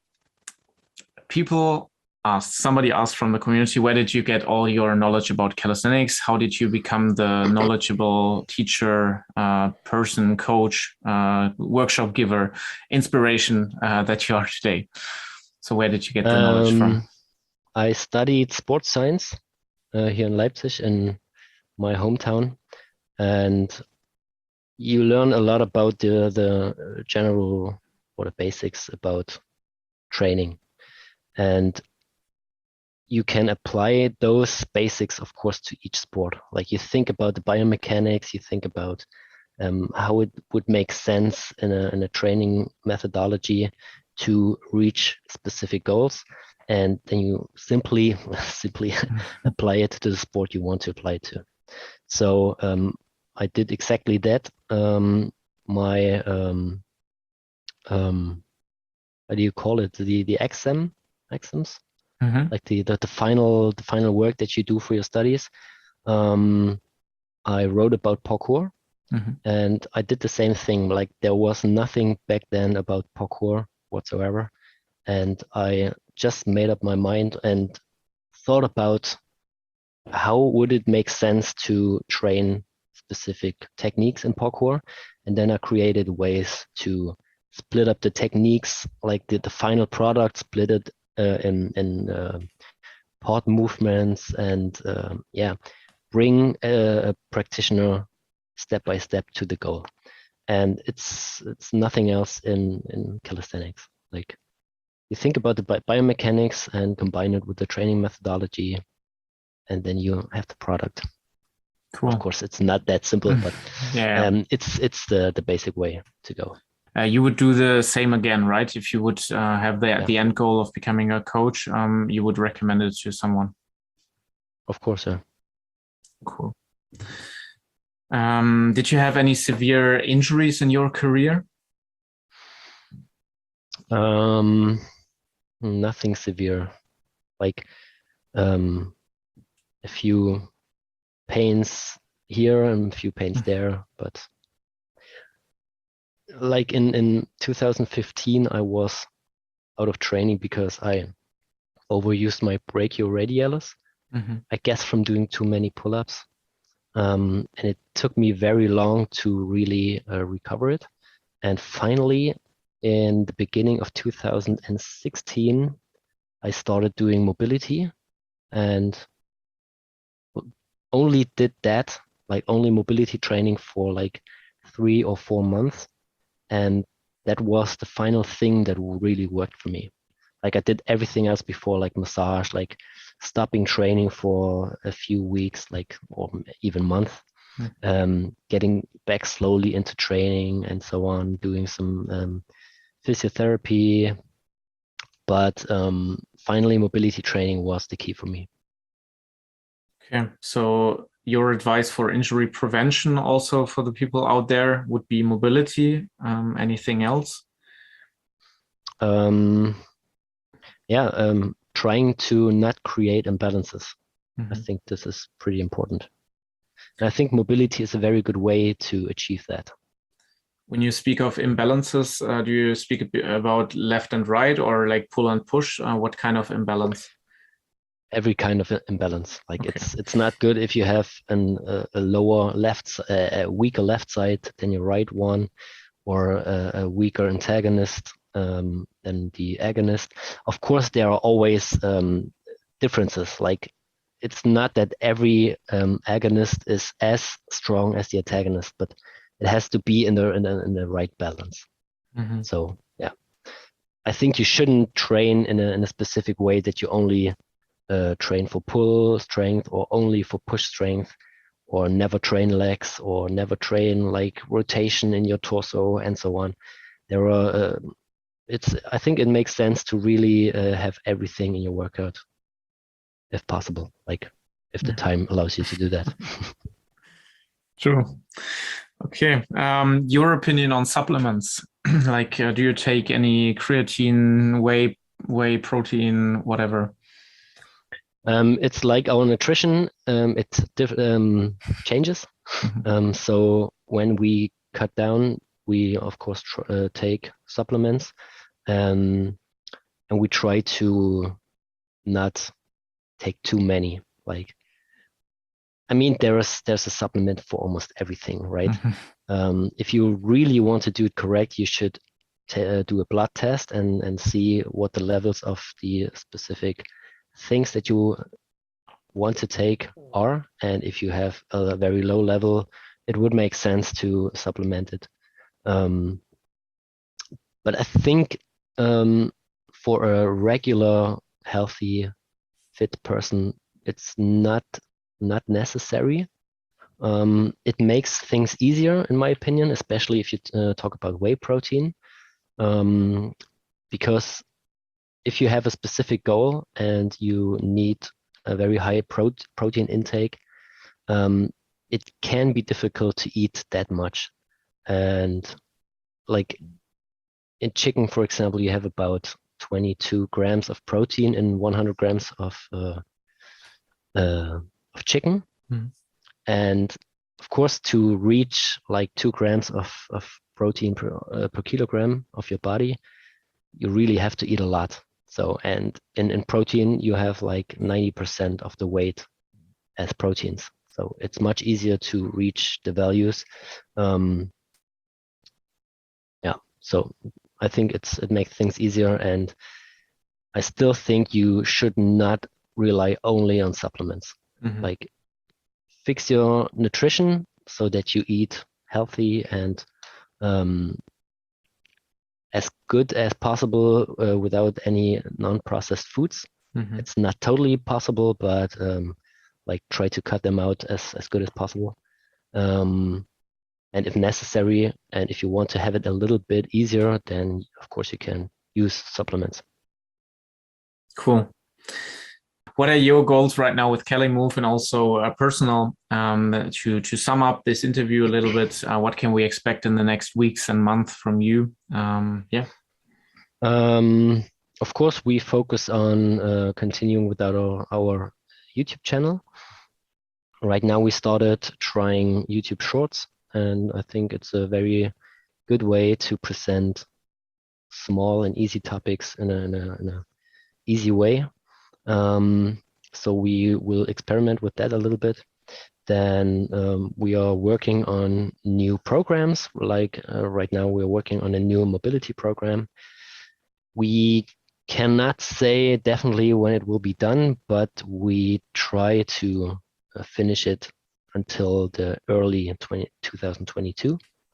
people asked, somebody asked from the community, where did you get all your knowledge about calisthenics? How did you become the knowledgeable teacher, uh, person, coach, uh, workshop giver, inspiration uh, that you are today? So where did you get the um, knowledge from? I studied sports science uh, here in Leipzig, in my hometown, and you learn a lot about the the general or the basics about training, and you can apply those basics, of course, to each sport. Like you think about the biomechanics, you think about um, how it would make sense in a in a training methodology to reach specific goals, and then you simply simply apply it to the sport you want to apply it to. So um, I did exactly that. Um, my um, um, how do you call it? The the exam exams, Mm-hmm. like the, the the final the final work that you do for your studies. Um, I wrote about parkour. Mm-hmm. And I did the same thing. Like there was nothing back then about parkour whatsoever. And I just made up my mind and thought about how would it make sense to train specific techniques in parkour. And then I created ways to split up the techniques, like the, the final product, split it uh, in, in uh, part movements, and uh, yeah, bring a, a practitioner step by step to the goal. And it's it's nothing else in in calisthenics. Like you think about the bi- biomechanics and combine it with the training methodology, and then you have the product. Cool. Of course, it's not that simple, but yeah, um, it's it's the the basic way to go. Uh, you would do the same again, right? If you would uh, have the Yeah. the end goal of becoming a coach, um, you would recommend it to someone. Of course, yeah. Cool. Um, did you have any severe injuries in your career? Um, nothing severe. Like um, a few pains here and a few pains there, but like in in two thousand fifteen, I was out of training because I overused my brachioradialis. Mm-hmm. I guess from doing too many pull-ups. Um, and it took me very long to really uh, recover it. And finally, in the beginning of two thousand sixteen, I started doing mobility and only did that, like only mobility training for like three or four months. And that was the final thing that really worked for me. Like I did everything else before, like massage, like stopping training for a few weeks, like or even month, mm. um, getting back slowly into training and so on, doing some um, physiotherapy. But um, finally, mobility training was the key for me. Okay, so your advice for injury prevention also for the people out there would be mobility. Um, anything else? Um, yeah, um, trying to not create imbalances. Mm-hmm. I think this is pretty important. And I think mobility is a very good way to achieve that. When you speak of imbalances, uh, do you speak about left and right or like pull and push? Uh, what kind of imbalance? Every kind of imbalance. Like okay. it's it's not good if you have an, a, a lower left, a, a weaker left side than your right one, or a, a weaker antagonist um, than the agonist. Of course, there are always um, differences. Like it's not that every um, agonist is as strong as the antagonist, but it has to be in the in the, in the right balance. Mm-hmm. So yeah, I think you shouldn't train in a in a specific way that you only uh, train for pull strength or only for push strength, or never train legs or never train like rotation in your torso and so on. There are uh, it's I think it makes sense to really uh, have everything in your workout if possible, like if the time allows you to do that. True. Okay. Um, your opinion on supplements? Like, uh, do you take any creatine, whey whey protein, whatever? Um, it's like our nutrition. Um, it diff- um, changes. Mhm. Um, so when we cut down, we of course tr- uh, take supplements, um, and we try to not take too many. Like, I mean, there is there's a supplement for almost everything, right? Mhm. Um, if you really want to do it correct, you should t- uh, do a blood test and and see what the levels of the specific things that you want to take are, and if you have a very low level, it would make sense to supplement it. Um, but I think um, for a regular, healthy, fit person, it's not not necessary. Um, it makes things easier, in my opinion, especially if you uh, talk about whey protein, um, because if you have a specific goal and you need a very high pro- protein intake, um, it can be difficult to eat that much. And like in chicken, for example, you have about twenty-two grams of protein in one hundred grams of uh, uh, of chicken. Mm. And of course, to reach like two grams of, of protein per, uh, per kilogram of your body, you really have to eat a lot. So, and in, in protein, you have like ninety percent of the weight as proteins. So it's much easier to reach the values. Um, yeah, so I think it's it makes things easier, and I still think you should not rely only on supplements. Mhm. Like, fix your nutrition so that you eat healthy and um, as good as possible uh, without any non-processed foods. Mhm. It's not totally possible, but um, like try to cut them out as, as good as possible. Um, and if necessary, and if you want to have it a little bit easier, then of course you can use supplements. Cool. What are your goals right now with Calimove, and also uh, personal, um, to to sum up this interview a little bit? Uh, what can we expect in the next weeks and month from you? Um, yeah. Um, of course, we focus on uh, continuing with our, our YouTube channel. Right now, we started trying YouTube Shorts, and I think it's a very good way to present small and easy topics in a, in a, in a easy way. Um, so we will experiment with that a little bit. Then um, we are working on new programs. Like uh, right now, we're working on a new mobility program. We cannot say definitely when it will be done, but we try to uh, finish it until the early twenty, twenty twenty-two.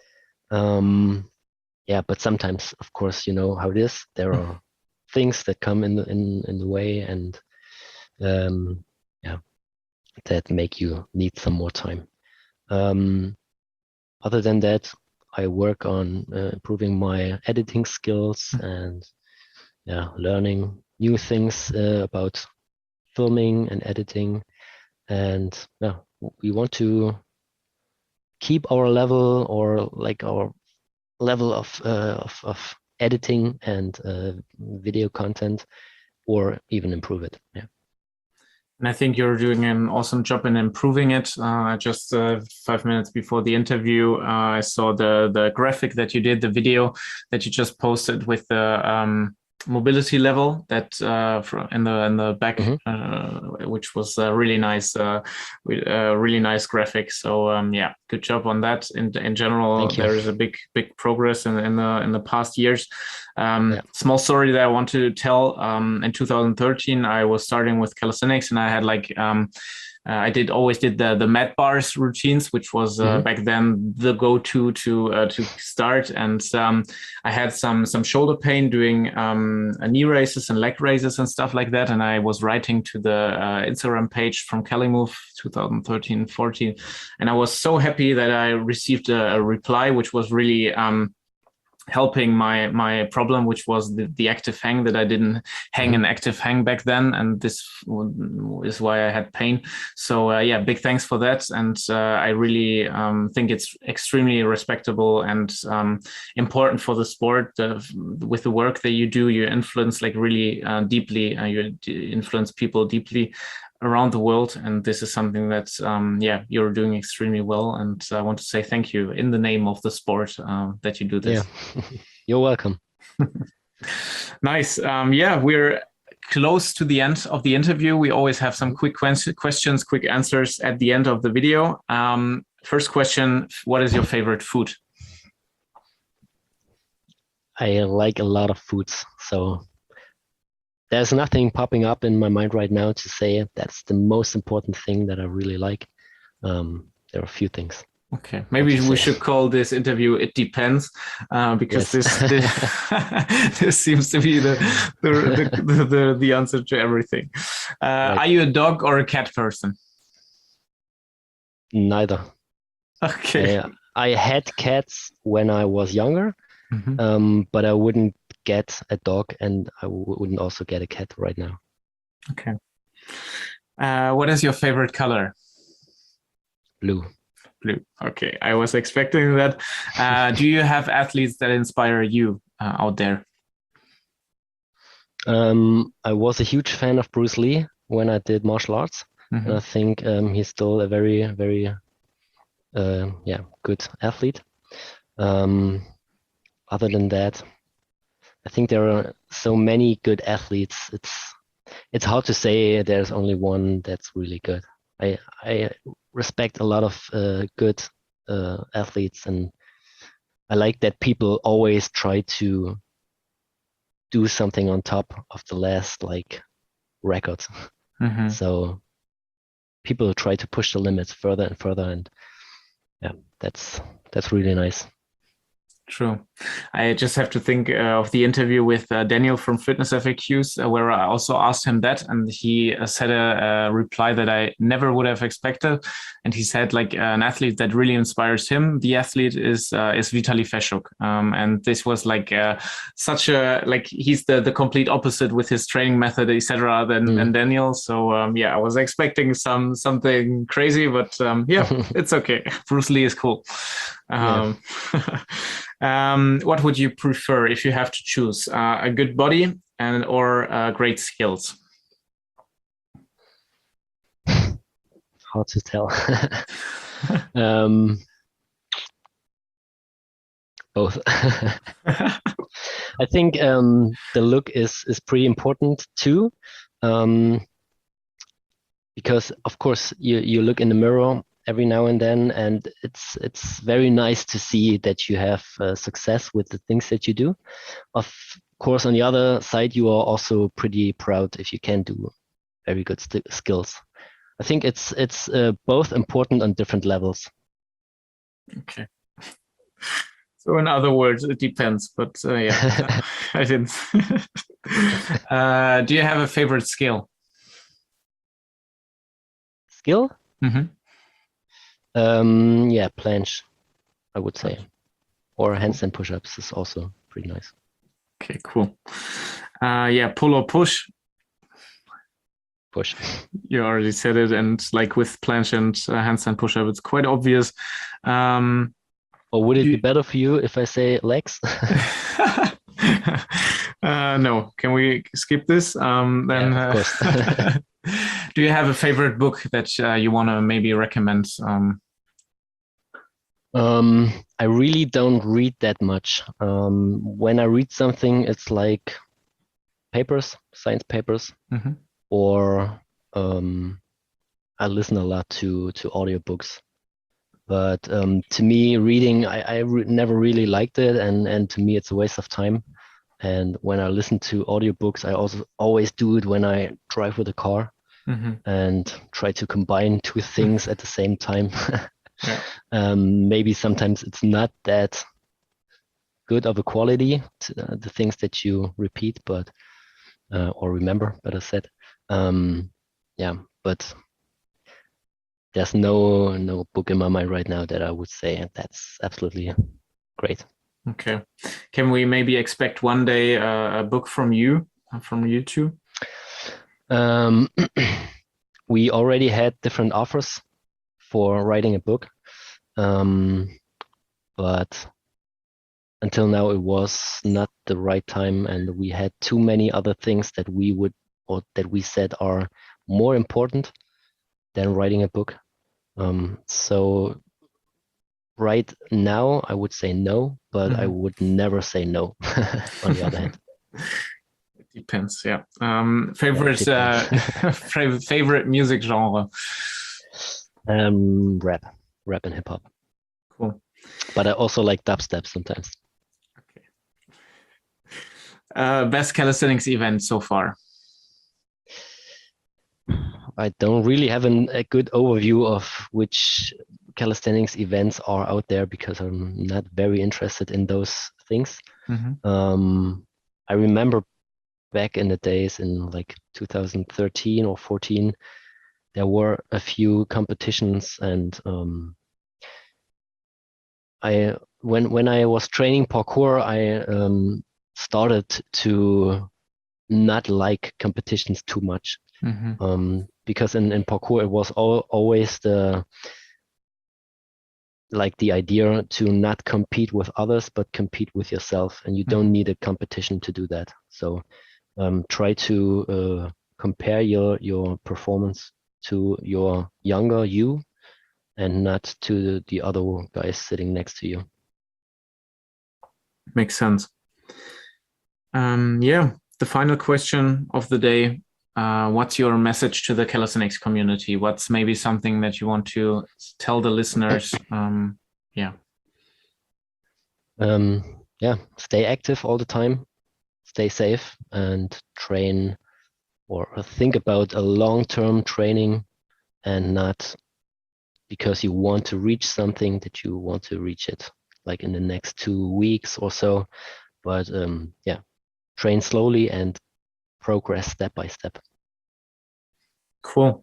Um, yeah, but sometimes, of course, you know how it is. There are things that come in the, in, in the way, and um, yeah, that make you need some more time. Um, other than that, I work on uh, improving my editing skills and yeah, learning new things uh, about filming and editing. And yeah, we want to keep our level, or like our level of uh, of, of editing and uh, video content, or even improve it. Yeah. And I think you're doing an awesome job in improving it. Uh, just uh, five minutes before the interview, uh, I saw the the graphic that you did, the video that you just posted with the um, mobility level that uh, in the in the back, Mhm. uh, which was a really nice, uh, uh, really nice graphic. So um, yeah, good job on that. In in general, Thank you. there is a big big progress in in the in the past years. Um, Yeah. Small story that I want to tell. Um, in two thousand thirteen, I was starting with calisthenics, and I had like um, uh, I did always did the the mat bars routines, which was uh, Mhm. back then the go-to to uh, to start. And um, I had some some shoulder pain doing um, knee raises and leg raises and stuff like that. And I was writing to the uh, Instagram page from Calimove twenty thirteen fourteen, and I was so happy that I received a, a reply, which was really um, helping my my problem, which was the, the active hang, that I didn't hang Mhm. an active hang back then, and this w- is why I had pain. So uh, yeah, big thanks for that, and uh, I really um, think it's extremely respectable and um, important for the sport. Uh, with the work that you do, you influence like really uh, deeply. Uh, you d- influence people deeply around the world, and this is something that um, yeah, you're doing extremely well, and I want to say thank you in the name of the sport uh, that you do this. Yeah, you're welcome. Nice. Um, yeah, we're close to the end of the interview. We always have some quick que- questions, quick answers at the end of the video. Um, first question, what is your favorite food? I like a lot of foods, so there's nothing popping up in my mind right now to say that's the most important thing that I really like. Um, there are a few things. Okay, What maybe to we say? should call this interview "It Depends," uh, because Yes. this this, this seems to be the the, the the the answer to everything. Uh, Right. Are you a dog or a cat person? Neither. Okay. I, I had cats when I was younger, Mhm. um, but I wouldn't get a dog, and I w- wouldn't also get a cat right now. Okay. Uh, what is your favorite color? Blue. Blue. Okay, I was expecting that. Uh, do you have athletes that inspire you uh, out there? Um, I was a huge fan of Bruce Lee when I did martial arts, and I Mhm. think um, he's still a very, very, uh, yeah, good athlete. Um, other than that, I think there are so many good athletes. It's it's hard to say there's only one that's really good. I I respect a lot of uh, good uh, athletes, and I like that people always try to do something on top of the last like record. Mhm. So people try to push the limits further and further, and yeah, that's that's really nice. True. I just have to think uh, of the interview with uh, Daniel from Fitness F A Qs, uh, where I also asked him that, and he uh, said a, a reply that I never would have expected. And he said, like uh, an athlete that really inspires him, the athlete is uh, is Vitaly Feshuk, um, and this was like uh, such a like he's the the complete opposite with his training method, et cetera. Than, Mm. than Daniel. So um, yeah, I was expecting some something crazy, but um, yeah, it's okay. Bruce Lee is cool. Yeah. Um, um, what would you prefer if you have to choose uh, a good body and or uh, great skills? Hard to tell. um, both. I think um, the look is is pretty important too, um, because of course you you look in the mirror every now and then, and it's it's very nice to see that you have uh, success with the things that you do. Of course, on the other side, you are also pretty proud if you can do very good st- skills. I think it's it's uh, both important on different levels. Okay. So in other words, it depends, but uh, yeah, I didn't. uh, do you have a favorite skill? Skill? Mm-hmm. Um, yeah, planche, I would say, or Cool. handstand push-ups is also pretty nice. Okay, cool. Uh, yeah, pull or push. Push. You already said it, and like with planche and uh, handstand push-up, it's quite obvious. Um, Or would it be you... better for you if I say legs? uh, no, can we skip this? Um, then, Yeah, of course. uh, do you have a favorite book that uh, you want to maybe recommend? Um, Um, I really don't read that much. Um, when I read something, it's like papers, science papers, mhm. or um, I listen a lot to to audiobooks. But um, to me, reading, I, I re never really liked it, and and to me, it's a waste of time. And when I listen to audiobooks, I also always do it when I drive with a car Mhm. and try to combine two things at the same time. Yeah. Um, maybe sometimes it's not that good of a quality, to, uh, the things that you repeat, but uh, or remember, better said. Um, yeah, but there's no no book in my mind right now that I would say that's absolutely great. Okay. Can we maybe expect one day uh, a book from you, from you too? Um, we already had different offers for writing a book, um, but until now it was not the right time, and we had too many other things that we would or that we said are more important than writing a book. Um, so right now I would say no, but mm-hmm. I would never say no. On the other hand, it depends. Yeah. Um, favorite yeah, uh, favorite music genre? Um, rap, rap and hip hop. Cool. But I also like dubstep sometimes. Okay. Uh, best calisthenics event so far? I don't really have an, a good overview of which calisthenics events are out there because I'm not very interested in those things. Mm-hmm. Um, I remember back in the days in like two thousand thirteen or fourteen, there were a few competitions, and um, I when when I was training parkour, I um, started to not like competitions too much. Mm-hmm. Um, because in, in parkour it was all, always the like the idea to not compete with others but compete with yourself, and you mm-hmm. don't need a competition to do that. So um, try to uh, compare your your performance to your younger you and not to the, the other guys sitting next to you. Makes sense. Um, yeah, the final question of the day. Uh, what's your message to the calisthenics community? What's maybe something that you want to tell the listeners? Um, yeah. Um, yeah, stay active all the time, stay safe, and train or think about a long-term training, and not because you want to reach something that you want to reach it like in the next two weeks or so. But um, yeah, train slowly and progress step by step. Cool.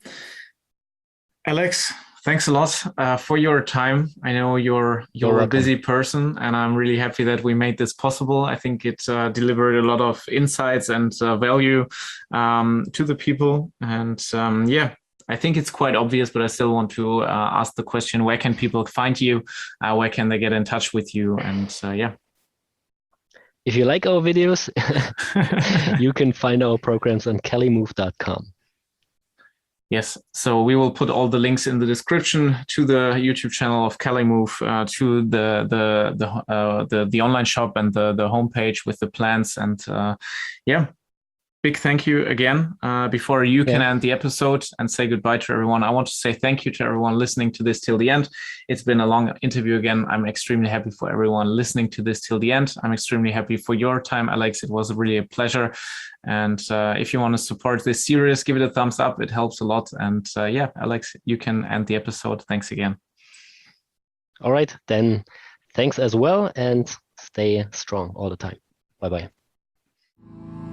Alex, thanks a lot uh, for your time. I know you're you're, you're a busy person, and I'm really happy that we made this possible. I think it uh, delivered a lot of insights and uh, value um, to the people. And um, yeah, I think it's quite obvious, but I still want to uh, ask the question: where can people find you? Uh, where can they get in touch with you? And uh, yeah. If you like our videos, you can find our programs on calimove dot com. Yes, so we will put all the links in the description to the YouTube channel of Calimove, uh, to the the the, uh, the the online shop and the the homepage with the plans. And uh, yeah, big thank you again. Uh, before you can yeah. end the episode and say goodbye to everyone, I want to say thank you to everyone listening to this till the end. It's been a long interview again. I'm extremely happy for everyone listening to this till the end. I'm extremely happy for your time, Alex. It was really a pleasure. And uh, if you want to support this series, give it a thumbs up. It helps a lot. And uh, yeah, Alex, you can end the episode. Thanks again. All right, then thanks as well, and stay strong all the time. Bye-bye.